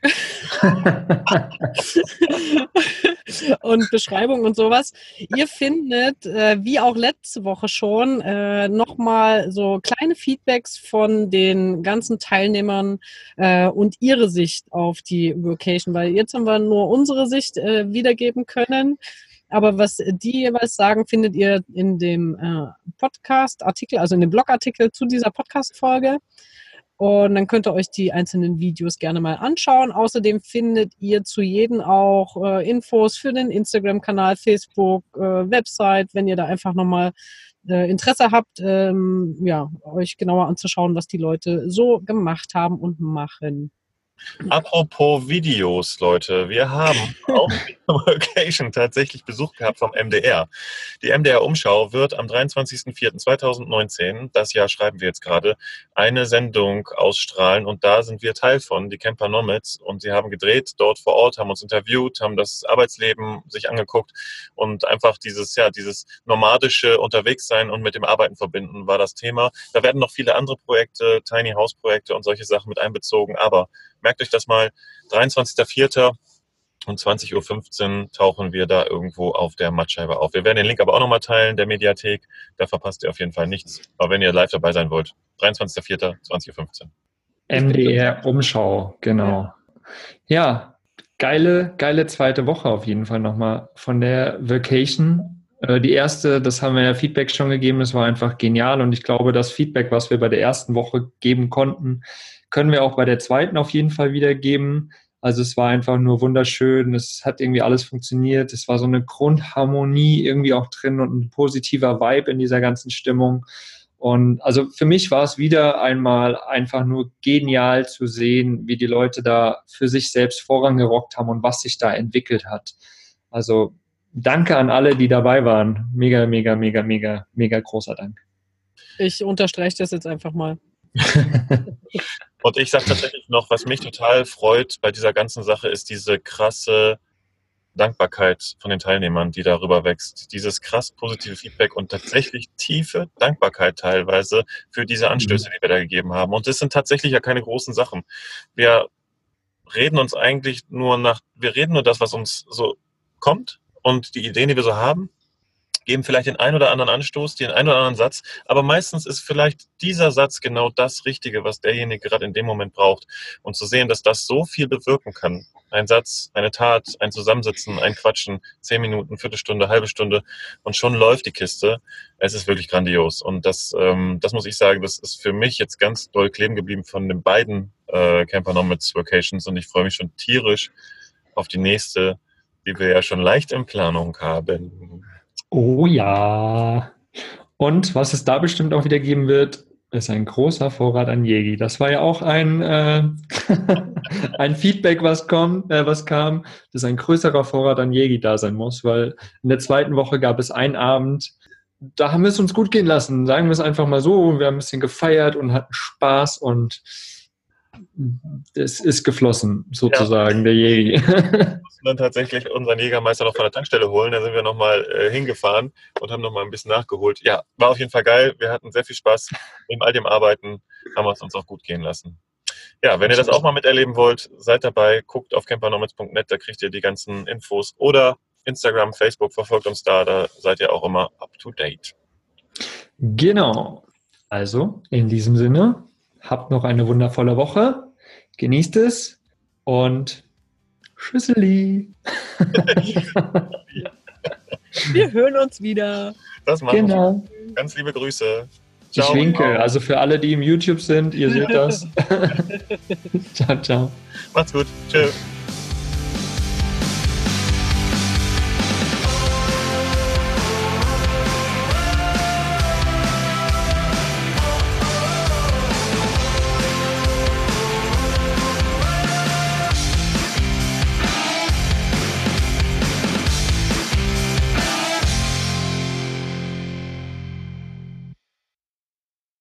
Speaker 3: und Beschreibung und sowas. Ihr findet, wie auch letzte Woche schon, nochmal so kleine Feedbacks von den ganzen Teilnehmern und ihre Sicht auf die Vocation, weil jetzt haben wir nur unsere Sicht wiedergeben können. Aber was die jeweils sagen, findet ihr in dem Podcast-Artikel, also in dem Blogartikel zu dieser Podcast-Folge. Und dann könnt ihr euch die einzelnen Videos gerne mal anschauen. Außerdem findet ihr zu jedem auch Infos für den Instagram-Kanal, Facebook, Website, wenn ihr da einfach nochmal Interesse habt, euch genauer anzuschauen, was die Leute so gemacht haben und machen.
Speaker 2: Apropos Videos, Leute, wir haben auf der Workation tatsächlich Besuch gehabt vom MDR. Die MDR-Umschau wird am 23.04.2019, das Jahr schreiben wir jetzt gerade, eine Sendung ausstrahlen und da sind wir Teil von, die Camper Nomads, und sie haben gedreht dort vor Ort, haben uns interviewt, haben das Arbeitsleben sich angeguckt und einfach dieses nomadische Unterwegssein und mit dem Arbeiten verbinden war das Thema. Da werden noch viele andere Projekte, Tiny House Projekte und solche Sachen mit einbezogen, aber merkt euch das mal, 23.04. um 20.15 Uhr tauchen wir da irgendwo auf der Mattscheibe auf. Wir werden den Link aber auch nochmal teilen, der Mediathek. Da verpasst ihr auf jeden Fall nichts. Aber wenn ihr live dabei sein wollt, 23.04. 20.15 Uhr.
Speaker 4: MDR Umschau, genau. Ja, geile zweite Woche auf jeden Fall nochmal von der Vacation. Die erste, das haben wir ja Feedback schon gegeben, das war einfach genial und ich glaube, das Feedback, was wir bei der ersten Woche geben konnten, können wir auch bei der zweiten auf jeden Fall wiedergeben. Also es war einfach nur wunderschön, es hat irgendwie alles funktioniert, es war so eine Grundharmonie irgendwie auch drin und ein positiver Vibe in dieser ganzen Stimmung. Und also für mich war es wieder einmal einfach nur genial zu sehen, wie die Leute da für sich selbst vorangerockt haben und was sich da entwickelt hat. Also danke an alle, die dabei waren. Mega, mega, mega, mega, mega großer Dank.
Speaker 3: Ich unterstreiche das jetzt einfach mal.
Speaker 2: Und ich sage tatsächlich noch, was mich total freut bei dieser ganzen Sache, ist diese krasse Dankbarkeit von den Teilnehmern, die darüber wächst. Dieses krass positive Feedback und tatsächlich tiefe Dankbarkeit teilweise für diese Anstöße, die wir da gegeben haben. Und das sind tatsächlich ja keine großen Sachen. Wir reden uns eigentlich wir reden nur das, was uns so kommt und die Ideen, die wir so haben, geben vielleicht den einen oder anderen Anstoß, den einen oder anderen Satz, aber meistens ist vielleicht dieser Satz genau das Richtige, was derjenige gerade in dem Moment braucht. Und zu sehen, dass das so viel bewirken kann. Ein Satz, eine Tat, ein Zusammensitzen, ein Quatschen, 10 Minuten, Viertelstunde, halbe Stunde und schon läuft die Kiste. Es ist wirklich grandios. Und das muss ich sagen, das ist für mich jetzt ganz doll kleben geblieben von den beiden Camper Nomads Vacations und ich freue mich schon tierisch auf die nächste, die wir ja schon leicht in Planung haben.
Speaker 4: Oh ja. Und was es da bestimmt auch wieder geben wird, ist ein großer Vorrat an Jägi. Das war ja auch ein Feedback, was kam, dass ein größerer Vorrat an Jägi da sein muss, weil in der zweiten Woche gab es einen Abend, da haben wir es uns gut gehen lassen, sagen wir es einfach mal so. Wir haben ein bisschen gefeiert und hatten Spaß und es ist geflossen, sozusagen, der Jägi.
Speaker 2: Wir mussten dann tatsächlich unseren Jägermeister noch von der Tankstelle holen. Da sind wir nochmal hingefahren und haben nochmal ein bisschen nachgeholt. Ja, war auf jeden Fall geil. Wir hatten sehr viel Spaß. Neben all dem Arbeiten haben wir es uns auch gut gehen lassen. Ja, wenn ihr das auch mal miterleben wollt, seid dabei. Guckt auf campernomads.net, da kriegt ihr die ganzen Infos. Oder Instagram, Facebook, verfolgt uns da seid ihr auch immer up to date.
Speaker 4: Genau. Also, in diesem Sinne, habt noch eine wundervolle Woche, genießt es und Tschüsseli.
Speaker 3: Wir hören uns wieder.
Speaker 2: Das machen
Speaker 4: Genau.
Speaker 2: wir. Ganz liebe Grüße.
Speaker 4: Ciao. Ich winke, also für alle, die im YouTube sind, ihr seht das. Ciao, ciao.
Speaker 2: Macht's gut. Tschüss.